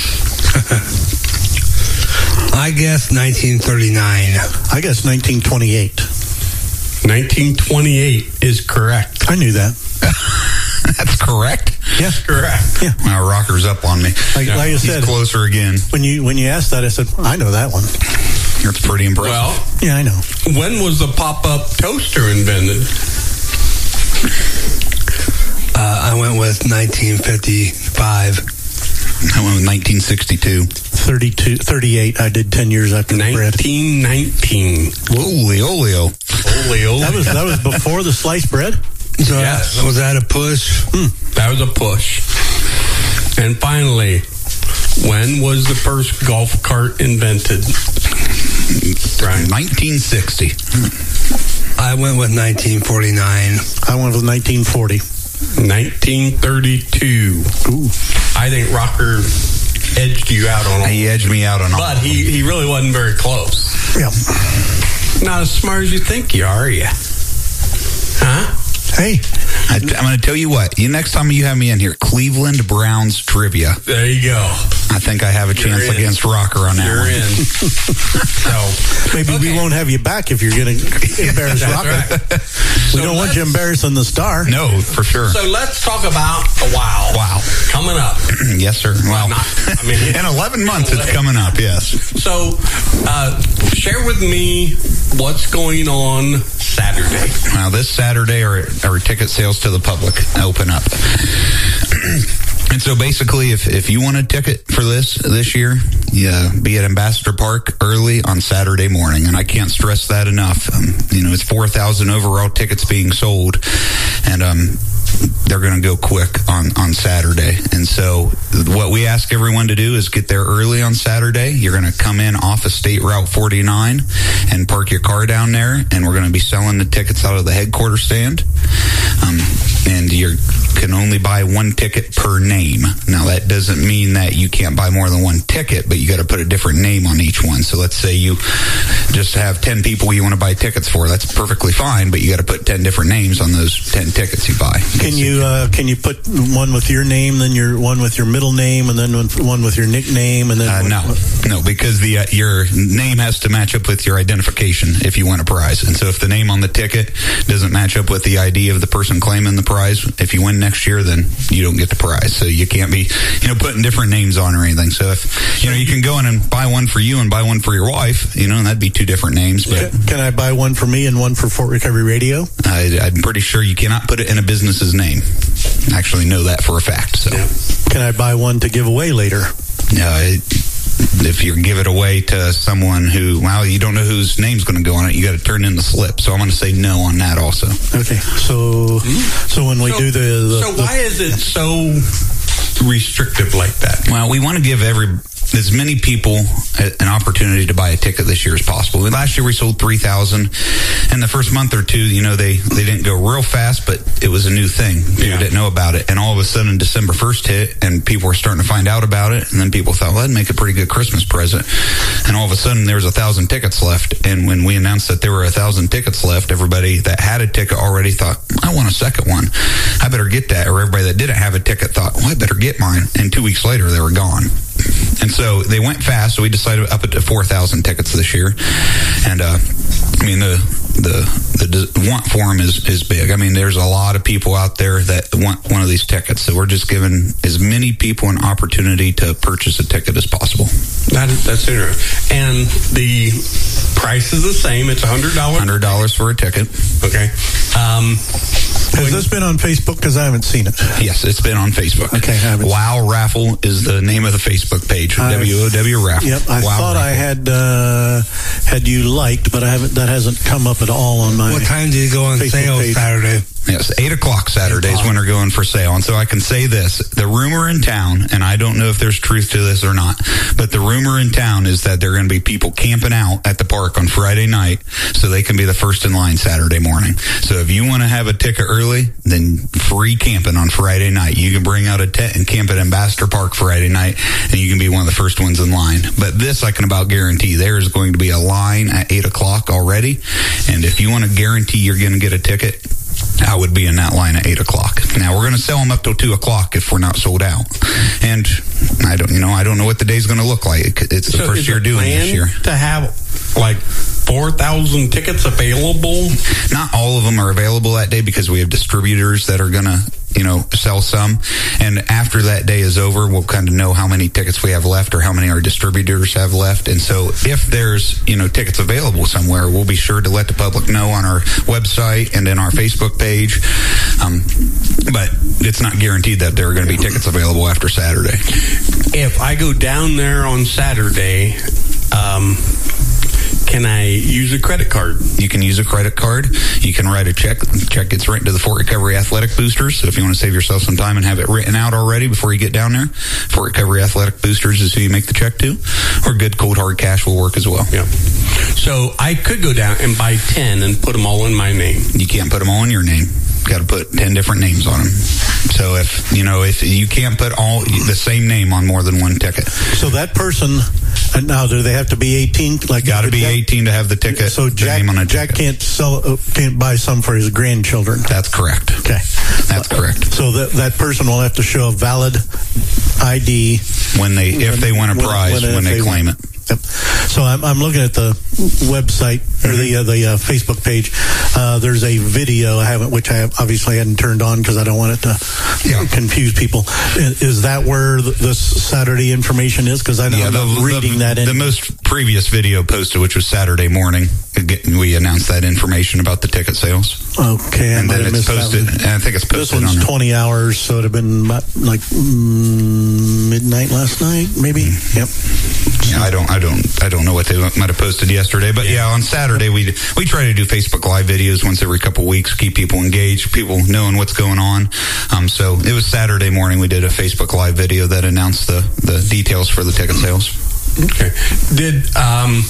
I guess nineteen thirty-nine.
I guess nineteen twenty-eight.
nineteen twenty-eight is correct.
I knew that.
That's correct.
Yeah,
correct.
Yeah.
Now Rocker's up on me.
Like,
Yeah.
like I
He's
said,
closer again.
when you when you asked that, I said, I know that one.
That's pretty impressive.
Well,
Yeah, I know.
when was the pop-up toaster invented?
Uh, I went with nineteen fifty-five.
I went with nineteen sixty-two.
thirty-two, thirty-eight. I did ten years after the bread.
nineteen nineteen.
Holy oleo.
Holy, holy.
That was that was before the sliced bread.
So
Yes.
that, was that a push?
Hmm. That was a push. And finally, when was the first golf cart invented? Brian.
nineteen sixty.
I went with nineteen forty-nine.
I went with nineteen forty.
nineteen thirty-two.
Ooh.
I think Rocker edged you out on all.
He edged me out on all.
But he, he really wasn't very close.
Yeah.
Not as smart as you think you are, are you? Huh?
Hey,
I, I'm going to tell you what. You next time you have me in here, Cleveland Browns trivia.
There you go.
I think I have a chance
You're in.
against Rocker on that
You're
one.
in. So
maybe
okay.
we won't have you back if you're going to embarrass
That's
Rocker.
right.
We
So
don't want you
let's-
embarrassing the star.
No, for sure.
So let's talk about the wow.
Wow.
Coming up.
Yes, sir. Well,
not- I mean,
in eleven months, it's coming up, yes.
So, uh, share with me what's going on Saturday.
Now, this Saturday, our, our ticket sales to the public open up. And so basically, if, if you want a ticket for this this year, yeah, be at Ambassador Park early on Saturday morning. And I can't stress that enough. Um, you know, it's four thousand overall tickets being sold. And um, they're going to go quick on, on Saturday. And so what we ask everyone to do is get there early on Saturday. You're going to come in off of State Route forty-nine and park your car down there. And we're going to be selling the tickets out of the headquarters stand. Um, and you can only buy one ticket per name. Now, that doesn't mean that you can't buy more than one ticket, but you got to put a different name on each one. So let's say you just have ten people you want to buy tickets for. That's perfectly fine, but you got to put ten different names on those ten tickets you buy.
Can you uh, can you put one with your name, then your one with your middle name, and then one, one with your nickname, and then
Uh,
one,
no, no, because the uh, your name has to match up with your identification if you win a prize. And so if the name on the ticket doesn't match up with the I D of the person claiming the prize, if you win next year, then you don't get the prize. So you can't be, you know, putting different names on or anything. So if, you know, you can go in and buy one for you and buy one for your wife, you know, and that'd be two different names. But
Can I buy one for me and one for Fort Recovery Radio?
I, I'm pretty sure you cannot put it in a business's name. I actually know that for a fact. So
Can I buy one to give away later?
no, it, if you give it away to someone who, well, you don't know whose name's going to go on it, you got to turn in the slip. So I'm going to say no on that also.
Okay, so so when we
So-
do the, the
So
the-
why is it so restrictive like that?
Well, we want to give every as many people a, an opportunity to buy a ticket this year as possible. Last year we sold three thousand. In the first month or two, you know, they, they didn't go real fast, but it was a new thing. People
Yeah.
didn't know about it. And all of a sudden December first hit and people were starting to find out about it. And then people thought, well, that'd make a pretty good Christmas present. And all of a sudden there was a thousand tickets left. And when we announced that there were a thousand tickets left, everybody that had a ticket already thought, I want a second one. I better get that. Or everybody that didn't have a ticket thought, well, I better get mine. And two weeks later they were gone. And so they went fast, so we decided up it to four thousand tickets this year. And, uh, I mean, the, the, the want for them is, is big. I mean, there's a lot of people out there that want one of these tickets. So we're just giving as many people an opportunity to purchase a ticket as possible.
That is, that's interesting. And the price is the same. It's one hundred dollars.
one hundred dollars for a ticket.
Okay. Um,
Has this been on Facebook? Because I haven't seen it.
Yes, it's been on Facebook.
Okay, I haven't.
Wow Raffle is the name of the Facebook page. W O W Raffle.
Yep, I
wow
thought
Raffle.
I had uh, had you liked, but I haven't. That hasn't come up at all on my.
What time do you go on
Facebook
sale
page.
Saturday?
Yes, eight o'clock Saturdays when they're going for sale. And so I can say this, the rumor in town, and I don't know if there's truth to this or not, but the rumor in town is that there are going to be people camping out at the park on Friday night so they can be the first in line Saturday morning. So if you want to have a ticket early, then free camping on Friday night. You can bring out a tent and camp at Ambassador Park Friday night, and you can be one of the first ones in line. But this I can about guarantee. There is going to be a line at eight o'clock already, and if you want to guarantee you're going to get a ticket, I would be in that line at eight o'clock. Now we're going to sell them up till two o'clock if we're not sold out. And I don't, you know, I don't know what the day's going to look like. It's the
so
first
is
year
the
doing
plan
this year.
To have like four thousand tickets available.
Not all of them are available that day because we have distributors that are going to, you know, sell some. And after that day is over, we'll kind of know how many tickets we have left or how many our distributors have left. And so if there's, you know, tickets available somewhere, we'll be sure to let the public know on our website and in our Facebook page. Um, but it's not guaranteed that there are going to be tickets available after Saturday.
If I go down there on Saturday, um, can I use a credit card?
You can use a credit card. You can write a check. The check gets written to the Fort Recovery Athletic Boosters. So if you want to save yourself some time and have it written out already before you get down there, Fort Recovery Athletic Boosters is who you make the check to. Or good cold hard cash will work as well.
Yeah. So I could go down and buy ten and put them all in my name.
You can't put them all in your name. Got to put ten different names on them. So if, you know, if you can't put all the same name on more than one ticket.
So that person, and now do they have to be eighteen? Like,
got to be eighteen to have the ticket.
So Jack,
name on a
Jack
ticket.
can't sell, uh, can't buy some for his grandchildren.
That's correct.
Okay,
that's correct.
So that that person will have to show a valid I D
when they if they win a prize when, when they, they claim win. it.
Yep. So I'm, I'm looking at the website or the uh, the uh, Facebook page. Uh, there's a video I haven't, which I obviously hadn't turned on because I don't want it to yeah. confuse people. Is that where this Saturday information is? Because I know
yeah,
I'm
the,
not reading
the,
that. In.
The most previous video posted, which was Saturday morning, we announced that information about the ticket sales.
Okay,
and
I
then it's posted. And I think it's posted.
This one's
on
twenty hours, so it'd have been like mm, midnight last night, maybe. Mm. Yep.
Yeah, I don't, I don't, I don't know what they might have posted yesterday, but yeah, on Saturday we we try to do Facebook Live videos once every couple weeks, keep people engaged, people knowing what's going on. Um, so it was Saturday morning we did a Facebook Live video that announced the the details for the ticket sales.
Okay. Did um.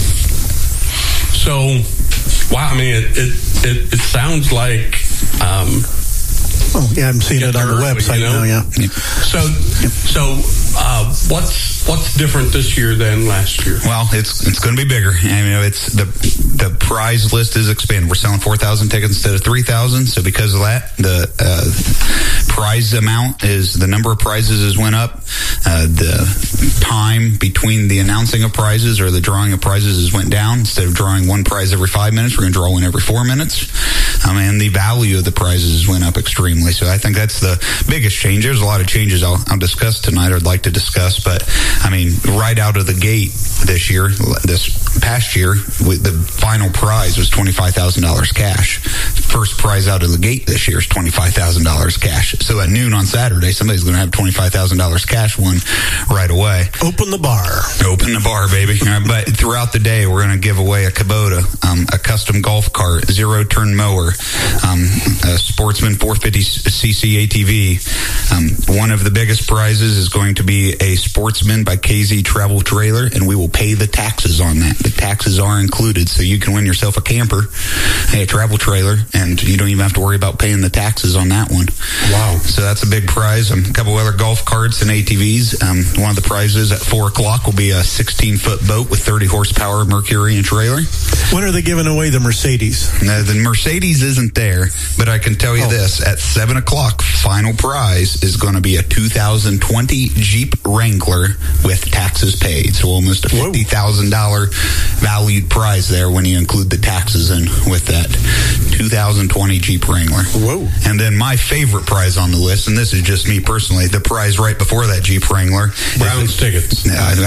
So, wow, I mean, it it, it, it sounds like. Um,
oh, yeah, I'm seeing it on the website you know? now, yeah.
yeah.
So, so uh, what's what's different this year than last year?
Well, it's it's going to be bigger. I mean, it's the the prize list is expanded. We're selling four thousand tickets instead of three thousand. So because of that, the uh, prize amount is the number of prizes has went up. Uh, the time between the announcing of prizes or the drawing of prizes has went down. Instead of drawing one prize every five minutes, we're going to draw one every four minutes. Um, and the value of the prizes went up extremely. So I think that's the biggest change. There's a lot of changes I'll, I'll discuss tonight or I'd like to discuss. But, I mean, right out of the gate this year, this past year, the final prize was twenty-five thousand dollars cash. First prize out of the gate this year is twenty-five thousand dollars cash. So at noon on Saturday, somebody's going to have twenty-five thousand dollars cash won right away.
Open the bar.
Open the bar, baby. But throughout the day, we're going to give away a Kubota, um, a custom golf cart, zero-turn mower, um, a Sportsman four fifty c c A T V. Um, one of the biggest prizes is going to be a Sportsman by K Z Travel Trailer, and we will pay the taxes on that. The taxes are included, so you can win yourself a camper, a travel trailer, and you don't even have to worry about paying the taxes on that one.
Wow.
So that's a big prize. Um, a couple other golf carts and A T Vs. Um, one of the prizes at four o'clock will be a sixteen-foot boat with thirty horsepower Mercury and trailer.
When are they giving away the Mercedes?
No, the Mercedes isn't there, but I can tell you oh. this. At seven o'clock, final prize is going to be a two thousand twenty Jeep Wrangler with taxes paid. So almost a fifty thousand dollars valued prize there when you include the taxes in with that two thousand twenty Jeep Wrangler.
Whoa.
And then my favorite prize on the list, and this is just me personally, the prize right before that Jeep Wrangler.
Brown's tickets.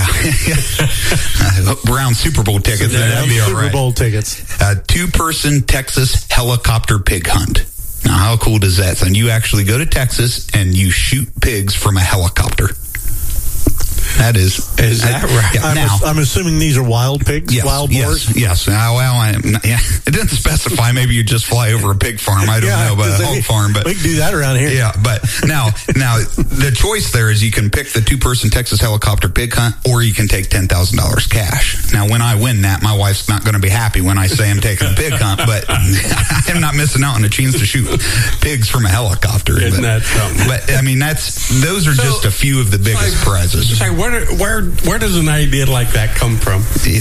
Uh, Brown Super Bowl tickets.
Yeah,
That'd be all
Super
right.
Bowl tickets.
A two-person Texas helicopter pig hunt. Now, how cool does that sound? You actually go to Texas and you shoot pigs from a helicopter. That is,
is that right?
Yeah,
I'm,
now,
ass- I'm assuming these are wild pigs,
yes,
wild boars.
yes, yes. Now, well, I, yeah, it didn't specify. Maybe you just fly over a pig farm. I don't
Yeah,
know, but a
'cause
hog
they-
farm. But
we can do that around here.
yeah, but now, now the choice there is you can pick the two-person Texas helicopter pig hunt, or you can take ten thousand dollars cash. Now, when I win that, my wife's not going to be happy when I say I'm taking the pig hunt, but I'm not missing out on a chance to shoot pigs from a helicopter.
Isn't
but,
that something?
But I mean, that's those are
So,
just a few of the biggest
like,
prizes.
Say, where, where, where does an idea like that come from?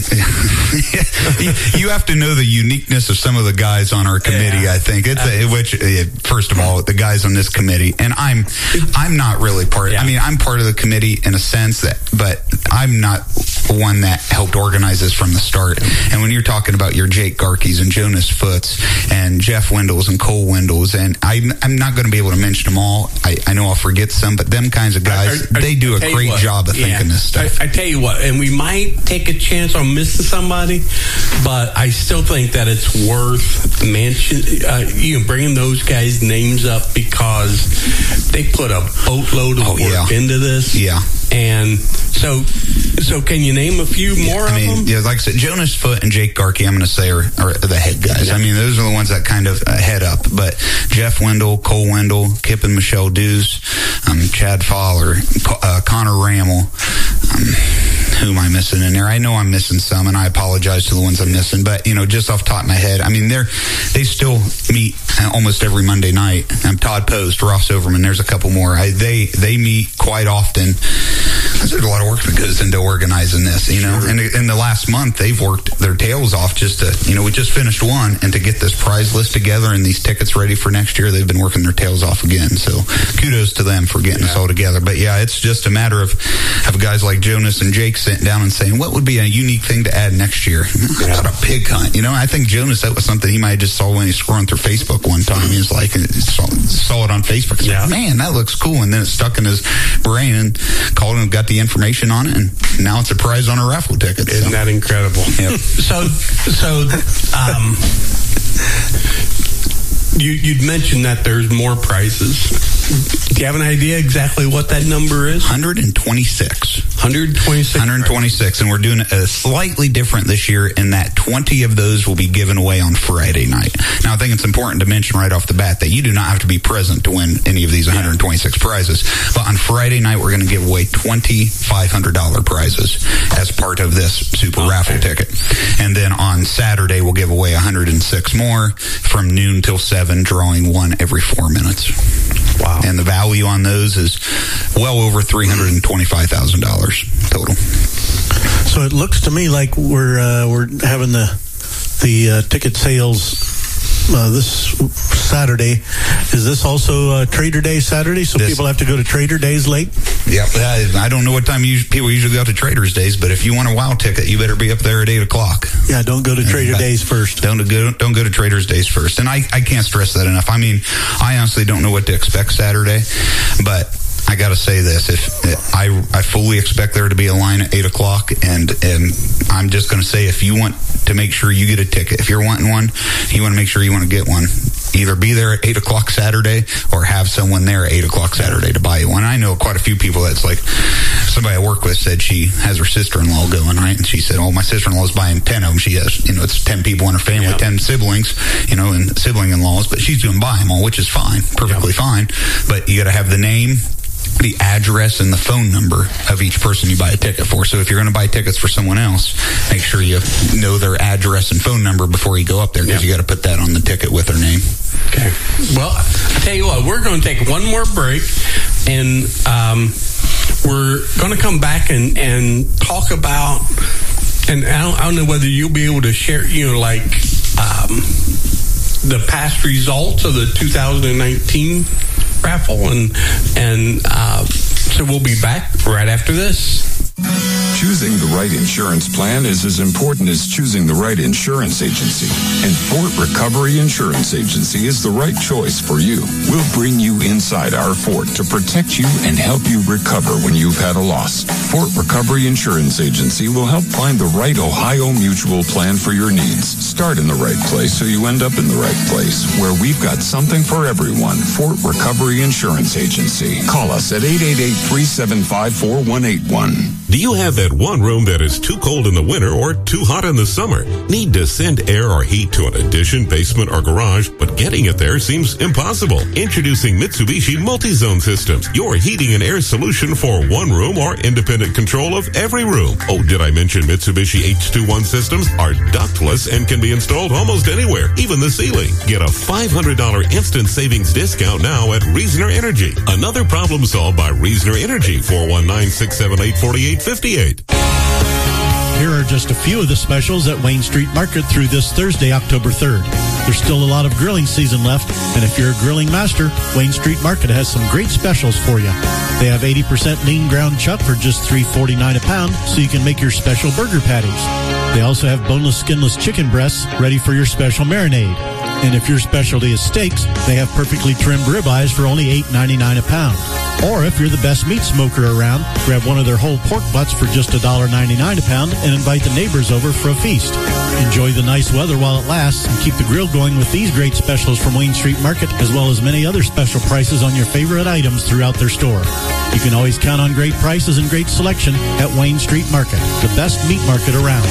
You have to know the uniqueness of some of the guys on our committee.
Yeah.
I think it's a, which uh, first of all, the guys on this committee, and I'm I'm not really part.
Yeah.
I mean, I'm part of the committee in a sense that, but I'm not one that helped organize this from the start. And when you're talking about your Jake Garkeys and Jonas Foots and Jeff Wendels and Cole Wendels, and I'm I'm not going to be able to mention them all. I, I know I'll forget some, but them kinds of guys,
I, I,
they do a
I
great
what,
job of
yeah,
thinking this stuff.
I, I tell you what, and we might take a chance on missing somebody, but I still think that it's worth mention, uh, you know, bringing those guys' names up because they put a boatload of
Oh,
work
yeah.
into this.
Yeah.
And so, so can you name a few more
I mean,
of them?
yeah, like I said, Jonas Foote and Jake Garkey, I'm going to say, are, are the head guys. I mean, those are the ones that kind of uh, head up. But Jeff Wendell, Cole Wendell, Kip and Michelle Dews, um, Chad Fowler, uh, Connor Rammel. Um, who am I missing in there? I know I'm missing some, and I apologize to the ones I'm missing. But, you know, just off the top of my head, I mean, they're they still meet almost every Monday night. I'm Todd Post, Ross Overman. There's a couple more. I, they they meet quite often. There's a lot of work that goes into organizing this, you know. Sure. And in the last month, they've worked their tails off just to, you know, we just finished one, and to get this prize list together and these tickets ready for next year, they've been working their tails off again. So kudos to them for getting yeah. us all together. But yeah, it's just a matter of of guys like Jonas and Jake sitting down and saying, what would be a unique thing to add next year? How about a pig hunt? You know, I think Jonas, that was something he might have just saw when he was scrolling through Facebook one time. He was like, saw, saw it on Facebook. He's yeah. like, man, that looks cool. And then it stuck in his brain and called him, got the information on it, and now it's a prize on a raffle ticket.
Isn't
so.
that incredible?
Yep.
So, so, um, you, you'd mentioned that there's more prizes. Do you have an idea exactly what that number is?
one hundred twenty-six.
one hundred twenty-six.
one hundred twenty-six, and we're doing it uh, slightly different this year in that twenty of those will be given away on Friday night. Now, I think it's important to mention right off the bat that you do not have to be present to win any of these one hundred twenty-six prizes. But on Friday night, we're going to give away twenty five hundred dollars prizes as part of this super okay. raffle ticket. And then on Saturday, we'll give away one hundred six more from noon till seven, drawing one every four minutes.
Wow.
And the value on those is well over three hundred twenty-five thousand dollars total.
So it looks to me like we're uh, we're having the the uh, ticket sales uh, this Saturday. Is this also uh, Trader Day Saturday? So this, people have to go to Trader Days late?
Yep. I, I don't know what time you, people usually go to Trader's Days, but if you want a WOW ticket, you better be up there at eight o'clock.
Yeah, don't go to Trader and, Days first.
Don't go, don't go to Trader's Days first. And I, I can't stress that enough. I mean, I honestly don't know what to expect Saturday, but I got to say this: if I, I fully expect there to be a line at eight o'clock, and and I'm just going to say, if you want to make sure you get a ticket, if you're wanting one, you want to make sure you want to get one. Either be there at eight o'clock Saturday, or have someone there at eight o'clock Saturday to buy you one. I know quite a few people that's like, somebody I work with said she has her sister-in-law going, right? And she said, oh, my sister-in-law's buying ten of them. She has, you know, it's ten people in her family, yeah. ten siblings, you know, and sibling-in-laws, but she's going to buy them all, which is fine, perfectly yeah. fine. But you got to have the name, the address, and the phone number of each person you buy a ticket for. So if you're going to buy tickets for someone else, make sure you know their address and phone number before you go up there, because yep. you got to put that on the ticket with their name.
Okay. Well, I tell you what, we're going to take one more break, and um, we're going to come back and, and talk about, and I don't, I don't know whether you'll be able to share, you know, like um, the past results of the two thousand nineteen raffle, and and uh, so we'll be back right after this.
Choosing the right insurance plan is as important as choosing the right insurance agency. And Fort Recovery Insurance Agency is the right choice for you. We'll bring you inside our fort to protect you and help you recover when you've had a loss. Fort Recovery Insurance Agency will help find the right Ohio Mutual plan for your needs. Start in the right place so you end up in the right place, where we've got something for everyone. Fort Recovery Insurance Agency. Call us at eight eight eight, three seven five, four one eight one.
Do you have that one room that is too cold in the winter or too hot in the summer? Need to send air or heat to an addition, basement, or garage, but getting it there seems impossible? Introducing Mitsubishi Multi-Zone Systems, your heating and air solution for one room or independent control of every room. Oh, did I mention Mitsubishi H twenty-one systems are ductless and can be installed almost anywhere, even the ceiling. Get a five hundred dollars instant savings discount now at Reasoner Energy. Another problem solved by Reasoner Energy. four one nine, six seven eight, four eight five eight.
Here are just a few of the specials at Wayne Street Market through this Thursday, October third. There's still a lot of grilling season left, and if you're a grilling master, Wayne Street Market has some great specials for you. They have eighty percent lean ground chuck for just three forty-nine a pound, so you can make your special burger patties. They also have boneless, skinless chicken breasts ready for your special marinade. And if your specialty is steaks, they have perfectly trimmed ribeyes for only eight ninety-nine a pound. Or if you're the best meat smoker around, grab one of their whole pork butts for just one dollar ninety-nine a pound and invite the neighbors over for a feast. Enjoy the nice weather while it lasts and keep the grill going with these great specials from Wayne Street Market, as well as many other special prices on your favorite items throughout their store. You can always count on great prices and great selection at Wayne Street Market, the best meat market around.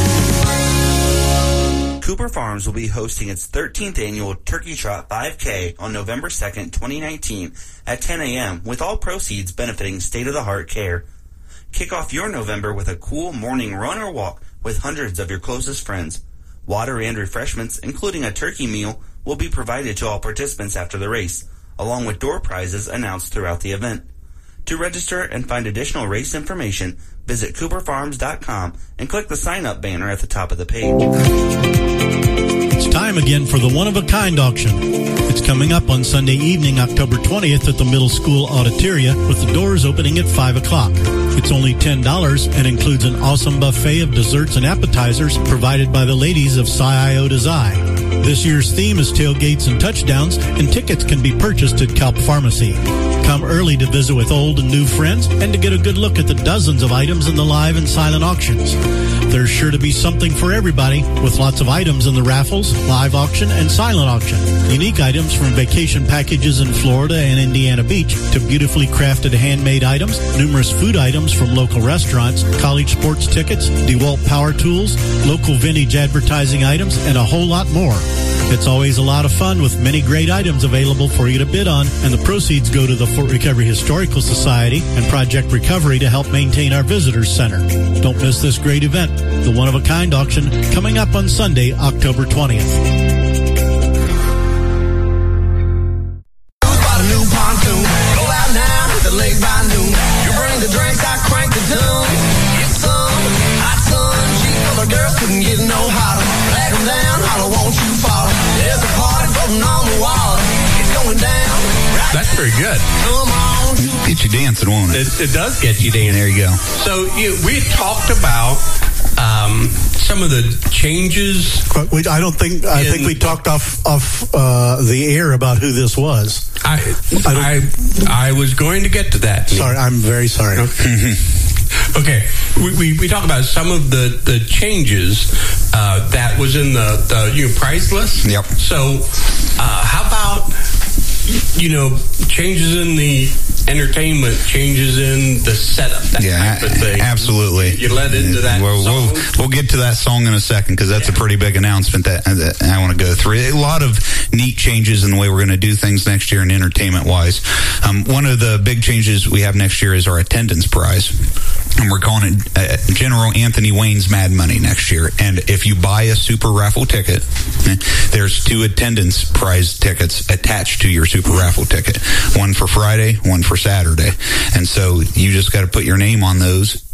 Cooper Farms will be hosting its thirteenth annual Turkey Trot five K on November second, twenty nineteen at ten a.m. with all proceeds benefiting state-of-the-heart care. Kick off your November with a cool morning run or walk with hundreds of your closest friends. Water and refreshments, including a turkey meal, will be provided to all participants after the race, along with door prizes announced throughout the event. To register and find additional race information, visit cooper farms dot com and click the sign-up banner at the top of the page.
It's time again for the one-of-a-kind auction. It's coming up on Sunday evening, October twentieth at the Middle School Auditoria, with the doors opening at five o'clock. It's only ten dollars and includes an awesome buffet of desserts and appetizers provided by the ladies of Psi Iota Xi. This year's theme is tailgates and touchdowns, and tickets can be purchased at Kalp Pharmacy. Come early to visit with old and new friends and to get a good look at the dozens of items in the live and silent auctions. There's sure to be something for everybody, with lots of items in the raffles, live auction, and silent auction. Unique items from vacation packages in Florida and Indiana Beach to beautifully crafted handmade items, numerous food items from local restaurants, college sports tickets, DeWalt power tools, local vintage advertising items, and a whole lot more. It's always a lot of fun with many great items available for you to bid on, and the proceeds go to the Fort Recovery Historical Society and Project Recovery to help maintain our Visitors Center. Don't miss this great event, the one-of-a-kind auction, coming up on Sunday, October twentieth.
That's very good.
Get you dancing, won't it?
It, it does get you dancing.
There you go.
So you, we talked about um, some of the changes.
But we, I don't think. I think we talked off off uh, the air about who this was.
I I, I I was going to get to that.
Sorry, I'm very sorry.
Okay. Okay, we, we we talk about some of the the changes uh, that was in the the you know, price list.
Yep.
So, uh, how about you know changes in the entertainment, changes in the setup, that
yeah,
type of thing?
Absolutely.
You led into that.
We'll,
song.
we'll, we'll get to that song in a second because that's yeah. a pretty big announcement that, that I want to go through. A lot of neat changes in the way we're going to do things next year, and entertainment wise. Um, one of the big changes we have next year is our attendance prize. And we're calling it uh, General Anthony Wayne's Mad Money next year. And if you buy a super raffle ticket, there's two attendance prize tickets attached to your super raffle ticket. One for Friday, one for Saturday. And so you just got to put your name on those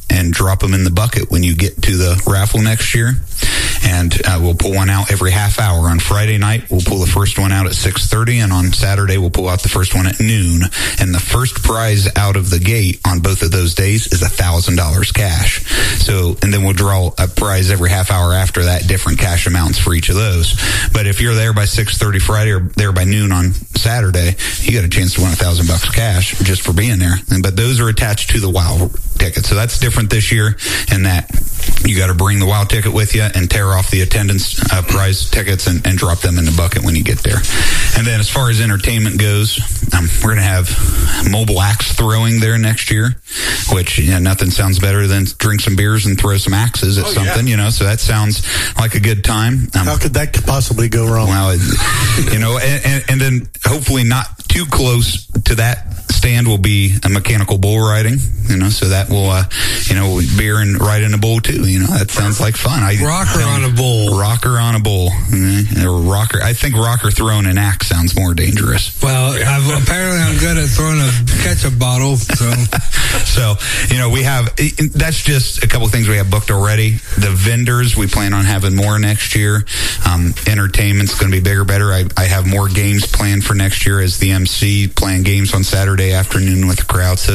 and drop them in the bucket when you get to the raffle next year. And uh, we'll pull one out every half hour. On Friday night, we'll pull the first one out at six thirty, and on Saturday, we'll pull out the first one at noon. And the first prize out of the gate on both of those days is one thousand dollars cash. So, and then we'll draw a prize every half hour after that, different cash amounts for each of those. But if you're there by six thirty Friday or there by noon on Saturday, you got a chance to win one thousand bucks cash just for being there. And, but those are attached to the WOW ticket. So that's different this year in that you got to bring the WOW ticket with you and tear off the attendance uh, prize tickets and, and drop them in the bucket when you get there. And then as far as entertainment goes, um, we're going to have mobile axe throwing there next year, which, you know, nothing sounds better than drink some beers and throw some axes at oh, something, yeah. you know, so that sounds like a good time. Um,
How could that possibly go wrong?
Well, you know, and, and, and then hopefully not too close to that stand will be a mechanical bull riding, you know, so that will, uh, you know, beer and ride in a bull too, you know, that sounds like fun. I,
rocker on a bull.
Rocker on a bull. Mm-hmm. Or rocker. I think rocker throwing an axe sounds more dangerous.
Well, I've, apparently I'm good at throwing a ketchup bottle, so.
So, you know, we have, that's just a couple of things we have booked already. The vendors, we plan on having more next year. Um, entertainment's going to be bigger, better. I, I have more games planned for next year as the M C, playing games on Saturday afternoon with the crowd. So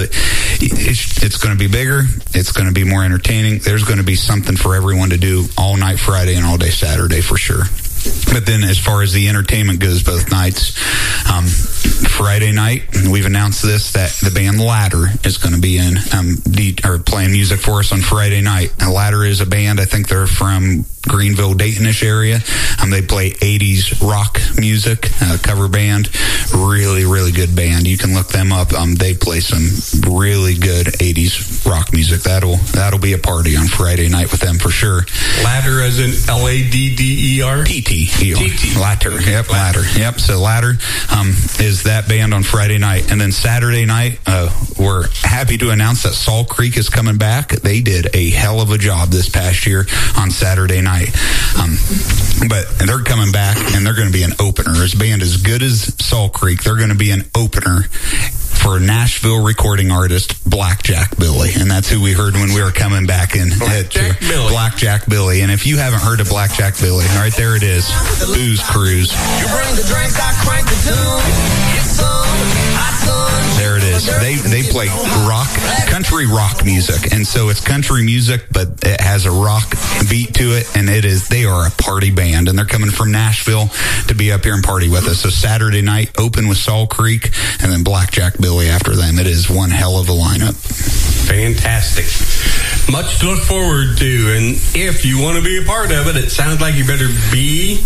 it's, it's going to be bigger. It's going to be more entertaining. There's going to be something for everyone to do all night Friday and all day Saturday for sure. But then as far as the entertainment goes, both nights, um, Friday night, we've announced this, that the band Ladder is going to be in, um, the, or playing music for us on Friday night. Now, Ladder is a band, I think they're from Greenville, Daytonish area. Um, they play eighties rock music, uh, cover band. Really, really good band. You can look them up. Um, they play some really good eighties rock music. That'll, that'll be a party on Friday night with them for sure.
Ladder as in L A D D E R?
T T E R. T T. Ladder. Yep, Ladder. Yep. So Ladder, um, is that band on Friday night. And then Saturday night, uh, we're happy to announce that Salt Creek is coming back. They did a hell of a job this past year on Saturday night. Um, but they're coming back and they're going to be an opener. This band is good as Salt Creek. They're going to be an opener for Nashville recording artist Blackjack Billy, and that's who we heard when we were coming back in.
Blackjack Billy.
Blackjack Billy. And if you haven't heard of Blackjack Billy, right there it is, Booze Cruise.
You bring the drinks, I crank the tune. It's on, I sun.
There it is. They they play rock, country rock music, and so it's country music, but it has a rock beat to it, and it is. They are a party band, and they're coming from Nashville to be up here and party with us. So Saturday night, open with Salt Creek, and then Blackjack Billy after them. It is one hell of a lineup.
Fantastic. Much to look forward to, and if you want to be a part of it, it sounds like you better be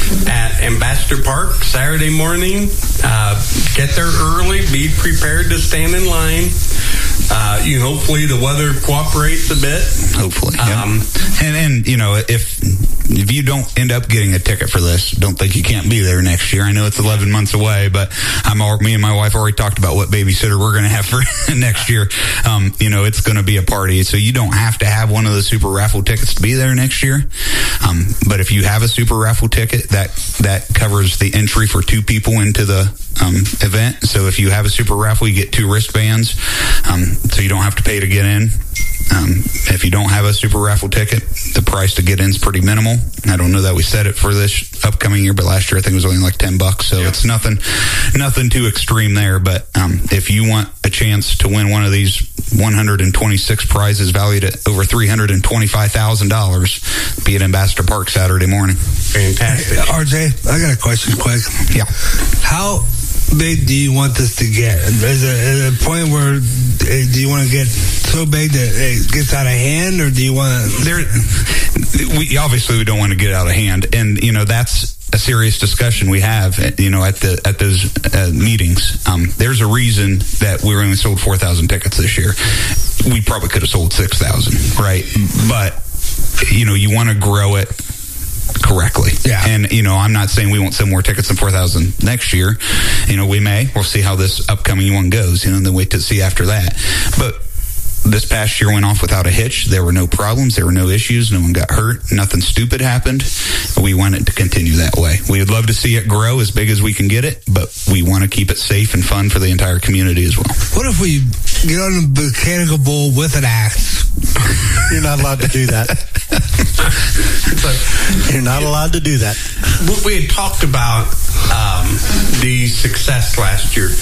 at Ambassador Park Saturday morning. Uh, get there early. Be prepared to stand in line. Uh, you know, hopefully the weather cooperates a bit.
Hopefully, yeah. Um, and and you know, if if you don't end up getting a ticket for this, don't think you can't be there next year. I know it's eleven months away, but I'm all, me and my wife already talked about what babysitter we're going to have for next year. Um, you know, it's going to be a party, so you don't have to have one of the super raffle tickets to be there next year. Um, but if you have a super raffle ticket, that that covers the entry for two people into the um, event. So if you have a super raffle, you get two wristbands, um, so you don't have to pay to get in. Um, if you don't have a super raffle ticket, the price to get in is pretty minimal. I don't know that we set it for this upcoming year, but last year I think it was only like ten bucks. So yeah. It's nothing, nothing too extreme there. But um, if you want a chance to win one of these one hundred twenty-six prizes valued at over three hundred twenty-five thousand dollars, be at Ambassador Park Saturday morning.
Fantastic.
Hey, R J, I got a question quick.
Yeah.
How big do you want this to get? Is there a point where do you want to get so big that it gets out of hand, or do you want to?
There, we obviously we don't want to get out of hand, and you know that's a serious discussion we have, you know, at the at those uh, meetings. Um, there's a reason that we only sold four thousand tickets this year. We probably could have sold six thousand, right? But you know, you want to grow it correctly.
Yeah.
And, you know, I'm not saying we won't sell more tickets than four thousand next year. You know, we may. We'll see how this upcoming one goes, you know, and then wait to see after that. But this past year went off without a hitch. There were no problems. There were no issues. No one got hurt. Nothing stupid happened. We want it to continue that way. We would love to see it grow as big as we can get it, but we want to keep it safe and fun for the entire community as well.
What if we get on a mechanical bull with an axe
You're not allowed to do that. You're not allowed to do that.
We had talked about um, the success last year.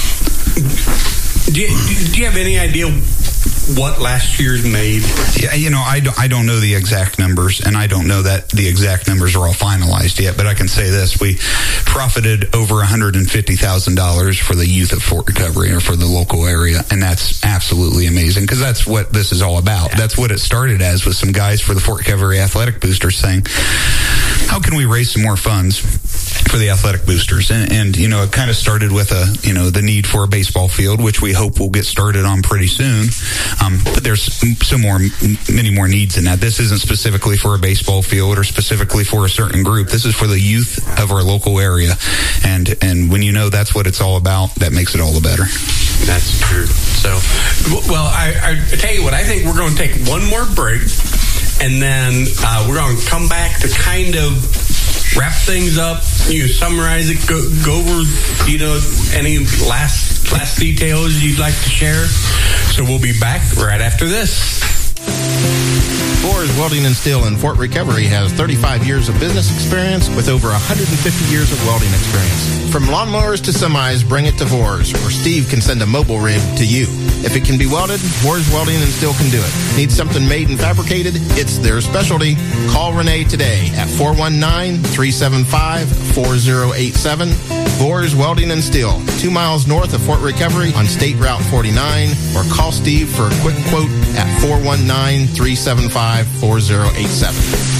Do you, do you have any idea what last year's made?
Yeah, you know, I don't, I don't know the exact numbers, and I don't know that the exact numbers are all finalized yet, but I can say this. We profited over one hundred fifty thousand dollars for the youth of Fort Recovery, or for the local area, and that's absolutely amazing, because that's what this is all about. Yeah. That's what it started as, with some guys for the Fort Recovery Athletic Boosters saying, how can we raise some more funds for the athletic boosters? And, and you know, it kind of started with a, you know, the need for a baseball field, which we hope will get started on pretty soon. Um, but there's some more, many more needs than that. This isn't specifically for a baseball field or specifically for a certain group. This is for the youth of our local area. And, and when you know that's what it's all about, that makes it all the better.
That's true. So, well, I, I tell you what, I think we're going to take one more break, and then uh, we're going to come back to kind of wrap things up, you know, summarize it, go, go over, you know, any last last details you'd like to share. So we'll be back right after this.
Boers Welding and Steel in Fort Recovery has thirty-five years of business experience with over one hundred fifty years of welding experience. From lawnmowers to semis, bring it to Boers, or Steve can send a mobile rig to you. If it can be welded, Boers Welding and Steel can do it. Need something made and fabricated? It's their specialty. Call Renee today at four one nine, three seven five, four zero eight seven. Boers Welding and Steel, two miles north of Fort Recovery on State Route forty-nine, or call Steve for a quick quote at four one nine, three seven five, four zero eight seven.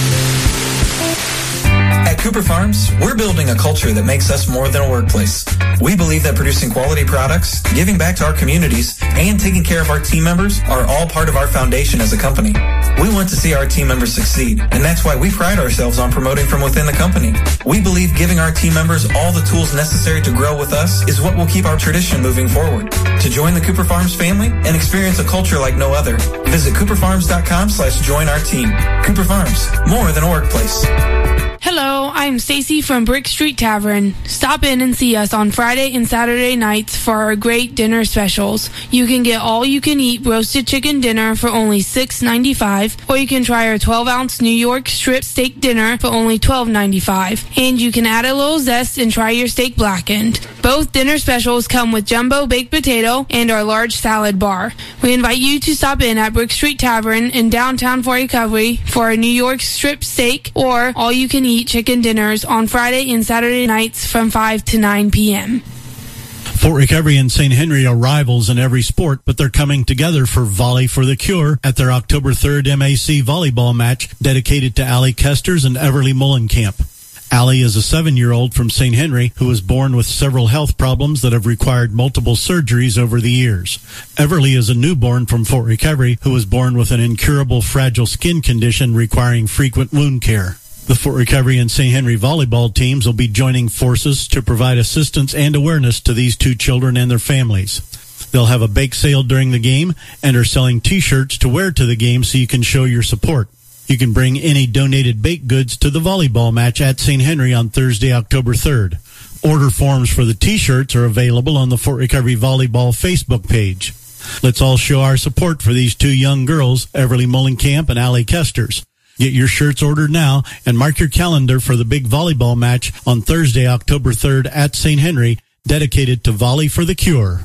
At Cooper Farms, we're building a culture that makes us more than a workplace. We believe that producing quality products, giving back to our communities, and taking care of our team members are all part of our foundation as a company. We want to see our team members succeed, and that's why we pride ourselves on promoting from within the company. We believe giving our team members all the tools necessary to grow with us is what will keep our tradition moving forward. To join the Cooper Farms family and experience a culture like no other, visit cooper farms dot com slash join our team. Cooper Farms, more than a workplace.
Hello, I'm Stacy from Brick Street Tavern. Stop in and see us on Friday and Saturday nights for our great dinner specials. You can get all-you-can-eat roasted chicken dinner for only six ninety-five, or you can try our twelve ounce New York strip steak dinner for only twelve ninety-five. And you can add a little zest and try your steak blackened. Both dinner specials come with jumbo baked potato and our large salad bar. We invite you to stop in at Brick Street Tavern in downtown Fort Recovery for a New York strip steak or all-you-can-eat chicken dinners on Friday and Saturday nights from five to nine p.m.
Fort Recovery and Saint Henry are rivals in every sport, but they're coming together for Volley for the Cure at their October third M A C volleyball match dedicated to Allie Kesters and Everly Mullenkamp. Allie is a seven-year-old from Saint Henry who was born with several health problems that have required multiple surgeries over the years. Everly is a newborn from Fort Recovery who was born with an incurable fragile skin condition requiring frequent wound care. The Fort Recovery and Saint Henry volleyball teams will be joining forces to provide assistance and awareness to these two children and their families. They'll have a bake sale during the game and are selling T-shirts to wear to the game so you can show your support. You can bring any donated baked goods to the volleyball match at Saint Henry on Thursday, October third. Order forms for the T-shirts are available on the Fort Recovery Volleyball Facebook page. Let's all show our support for these two young girls, Everly Mullenkamp and Allie Kesters. Get your shirts ordered now and mark your calendar for the big volleyball match on Thursday, October third at Saint Henry, dedicated to Volley for the Cure.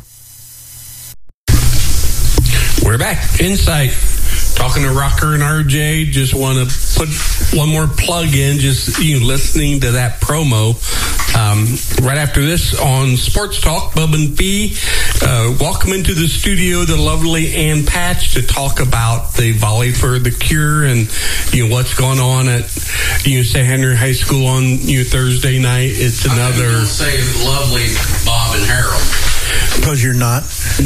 We're back. Insight. Talking to Rocker and R J. Just want to put one more plug in, just you know, listening to that promo. Um, right after this on Sports Talk, Bub and Fee, uh, welcome into the studio the lovely Ann Patch to talk about the Volley for the Cure and you know what's going on at you know Saint Henry High School on you know, Thursday night. It's another.
I say lovely Bob and Harold.
Because you're not.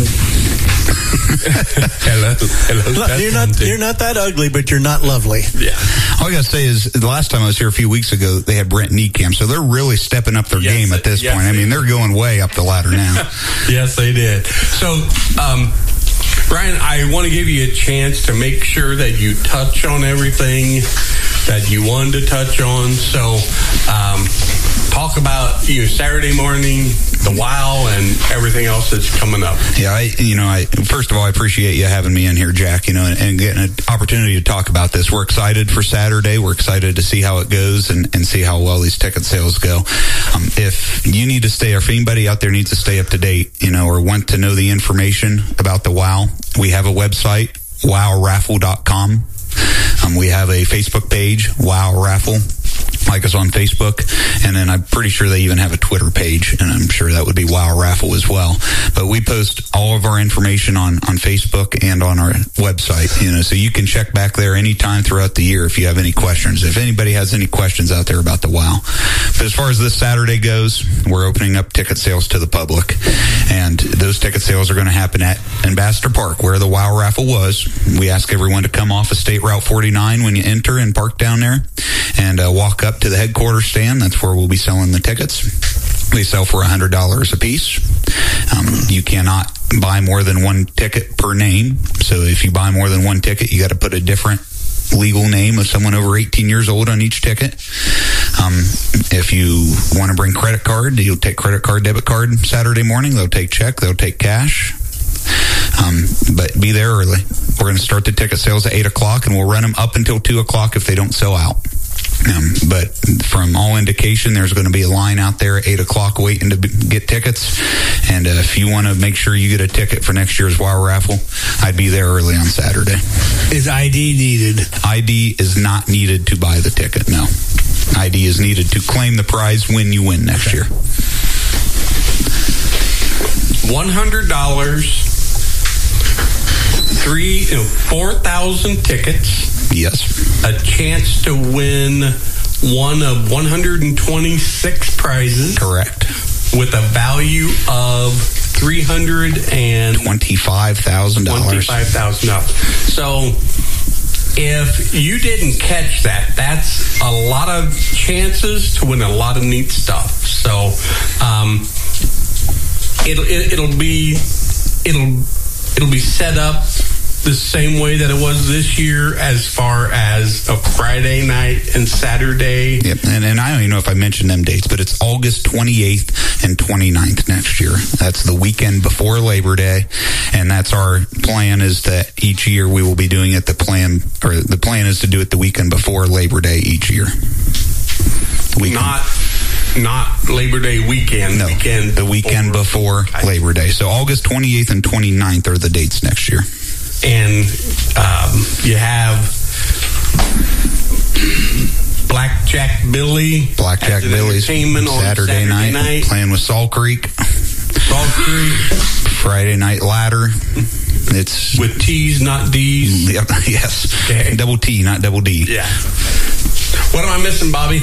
hello, hello.
You're not. You're not that ugly, but you're not lovely.
Yeah.
All I gotta say is, the last time I was here a few weeks ago, they had Brent Niekamp, so they're really stepping up their yes, game at this yes, point. I mean, they're going way up the ladder now.
Yes, they did. So, um, Brian, I want to give you a chance to make sure that you touch on everything that you wanted to touch on. So, um, talk about you know, Saturday morning the WOW and everything else that's coming up.
Yeah, I, you know, I first of all, I appreciate you having me in here, Jack, you know, and, and getting an opportunity to talk about this. We're excited for Saturday. We're excited to see how it goes and, and see how well these ticket sales go. Um, if you need to stay, or if anybody out there needs to stay up to date, you know, or want to know the information about the WOW, we have a website, wow raffle dot com. Um, we have a Facebook page, WOW Raffle. Like us on Facebook, and then I'm pretty sure they even have a Twitter page, and I'm sure that would be WOW Raffle as well. But we post all of our information on, on Facebook and on our website, you know, so you can check back there anytime throughout the year if you have any questions. If anybody has any questions out there about the WOW. But as far as this Saturday goes, we're opening up ticket sales to the public, and those ticket sales are going to happen at Ambassador Park, where the WOW Raffle was. We ask everyone to come off of State Route forty-nine when you enter and park down there, and uh, walk up to the headquarters stand. That's where we'll be selling the tickets. They sell for one hundred dollars a piece. Um, you cannot buy more than one ticket per name. So if you buy more than one ticket, you got to put a different legal name of someone over eighteen years old on each ticket. Um, if you want to bring credit card, you'll take credit card, debit card Saturday morning. They'll take check. They'll take cash. Um, but be there early. We're going to start the ticket sales at eight o'clock, and we'll run them up until two o'clock if they don't sell out. Um, but from all indication, there's going to be a line out there at eight o'clock waiting to b- get tickets. And uh, if you want to make sure you get a ticket for next year's WOW Raffle, I'd be there early on Saturday.
Is I D needed?
I D is not needed to buy the ticket, no. I D is needed to claim the prize when you win next
okay.
year.
one hundred dollars, three, you know, four thousand tickets.
Yes.
A chance to win one of one hundred twenty-six prizes.
Correct.
With a value of three hundred
twenty-five thousand dollars.
twenty-five thousand dollars. So if you didn't catch that, that's a lot of chances to win a lot of neat stuff. So um, it'll it, it'll be it'll it'll be set up the same way that it was this year, as far as a Friday night and Saturday.
Yep, and, and I don't even know if I mentioned them dates, but it's August twenty-eighth and twenty-ninth next year. That's the weekend before Labor Day, and that's our plan, is that each year we will be doing it, the plan, or the plan is to do it the weekend before Labor Day each year. Weekend.
Not Not Labor Day weekend.
No,
weekend
the weekend before, before Labor Day. So August twenty-eighth and twenty-ninth are the dates next year.
And um, you have Blackjack Billy.
Blackjack Billy's Saturday, Saturday night, night. Playing with Salt Creek.
Salt Creek.
Friday Night Ladder. It's
with T's, not D's.
Yep, yes.
Okay.
Double T, not double D.
Yeah. What am I missing, Bobby?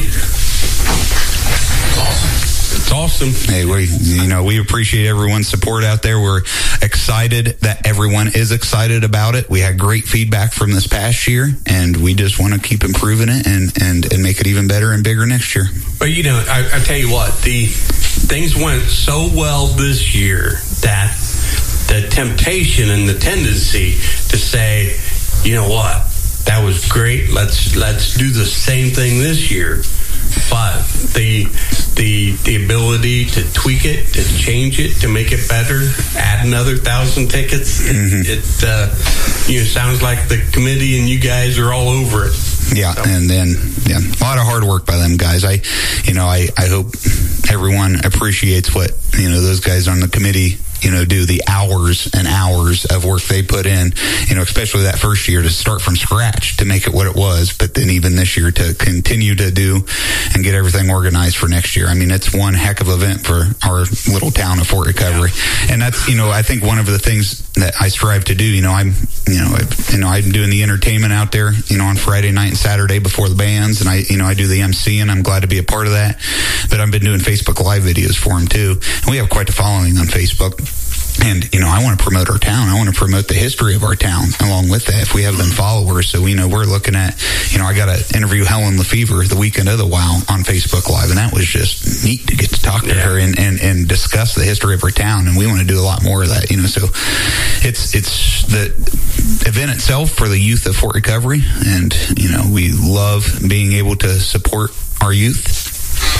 Awesome. It's awesome.
Hey, we, you know, we appreciate everyone's support out there. We're excited that everyone is excited about it. We had great feedback from this past year, and we just want to keep improving it and, and, and make it even better and bigger next year.
But, you know, I, I tell you what, the things went so well this year that the temptation and the tendency to say, you know what, that was great. Let's let's do the same thing this year. But the the the ability to tweak it, to change it, to make it better, add another thousand tickets, it, mm-hmm. it uh, you know sounds like the committee and you guys are all over it.
Yeah, so. and then yeah, a lot of hard work by them guys. I, you know, I I hope everyone appreciates what you know those guys on the committee. You know, do the hours and hours of work they put in, you know, especially that first year to start from scratch to make it what it was. But then even this year to continue to do and get everything organized for next year. I mean, it's one heck of an event for our little town of Fort Recovery. Yeah. And that's, you know, I think one of the things that I strive to do, you know, I'm, you know, I, you know, I'm doing the entertainment out there, you know, on Friday night and Saturday before the bands. And I, you know, I do the M C and I'm glad to be a part of that. But I've been doing Facebook Live videos for them too. And we have quite a following on Facebook. And, you know, I want to promote our town. I want to promote the history of our town along with that if we have them followers. So, you know, we're looking at, you know, I got to interview Helen Lefevre the weekend of the WOW on Facebook Live. And that was just neat to get to talk to yeah. her and, and, and discuss the history of our town. And we want to do a lot more of that, you know. So it's, it's the event itself for the youth of Fort Recovery. And, you know, we love being able to support our youth.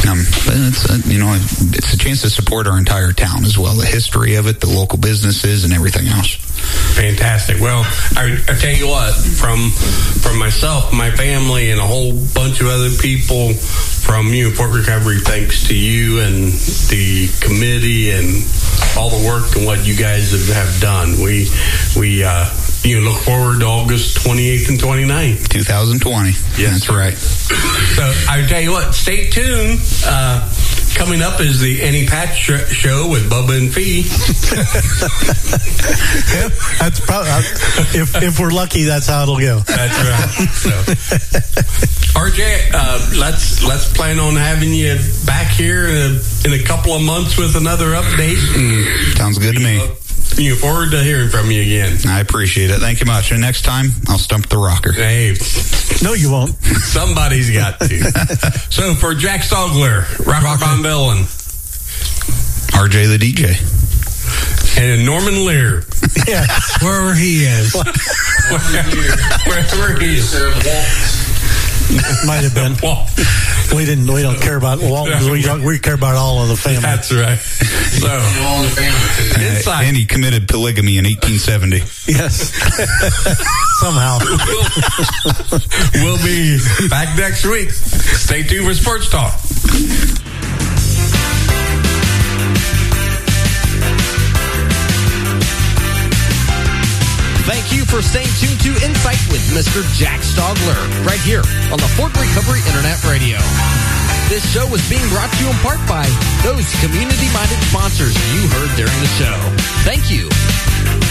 Um, but it's a, you know, it's a chance to support our entire town as well, the history of it, the local businesses, and everything else.
Fantastic. Well, I, I tell you what, from from myself, my family, and a whole bunch of other people from you know, Fort Recovery, thanks to you and the committee and all the work and what you guys have, have done. We we uh, you know, look forward to August twenty-eighth and twenty-ninth.
twenty twenty.
Yes,
that's right.
So I tell you what, stay tuned. Uh, coming up is the Annie Patch sh- show with Bubba and Fee.
That's probably, if if we're lucky, that's how it'll go.
That's right. So, R J, uh, let's let's plan on having you back here in a, in a couple of months with another update. And
sounds good to me.
Looking forward to hearing from you again.
I appreciate it. Thank you much. And next time, I'll stump the rocker.
Hey,
no, you won't.
Somebody's got to. So for Jack Stogler, Rocker, Rocker. Von Bellen,
R J the D J,
and Norman Lear.
Yeah, wherever he is.
Wherever he is.
Might have been. We didn't. We don't care about Walton. We don't. We care about all of the family.
That's right. So,
uh, and he committed polygamy in eighteen seventy.
Yes. Somehow.
We'll, we'll be back next week. Stay tuned for Sports Talk.
Thank you for staying tuned to Insight with Mister Jack Stogler, right here on the Fort Recovery Internet Radio. This show was being brought to you in part by those community-minded sponsors you heard during the show. Thank you.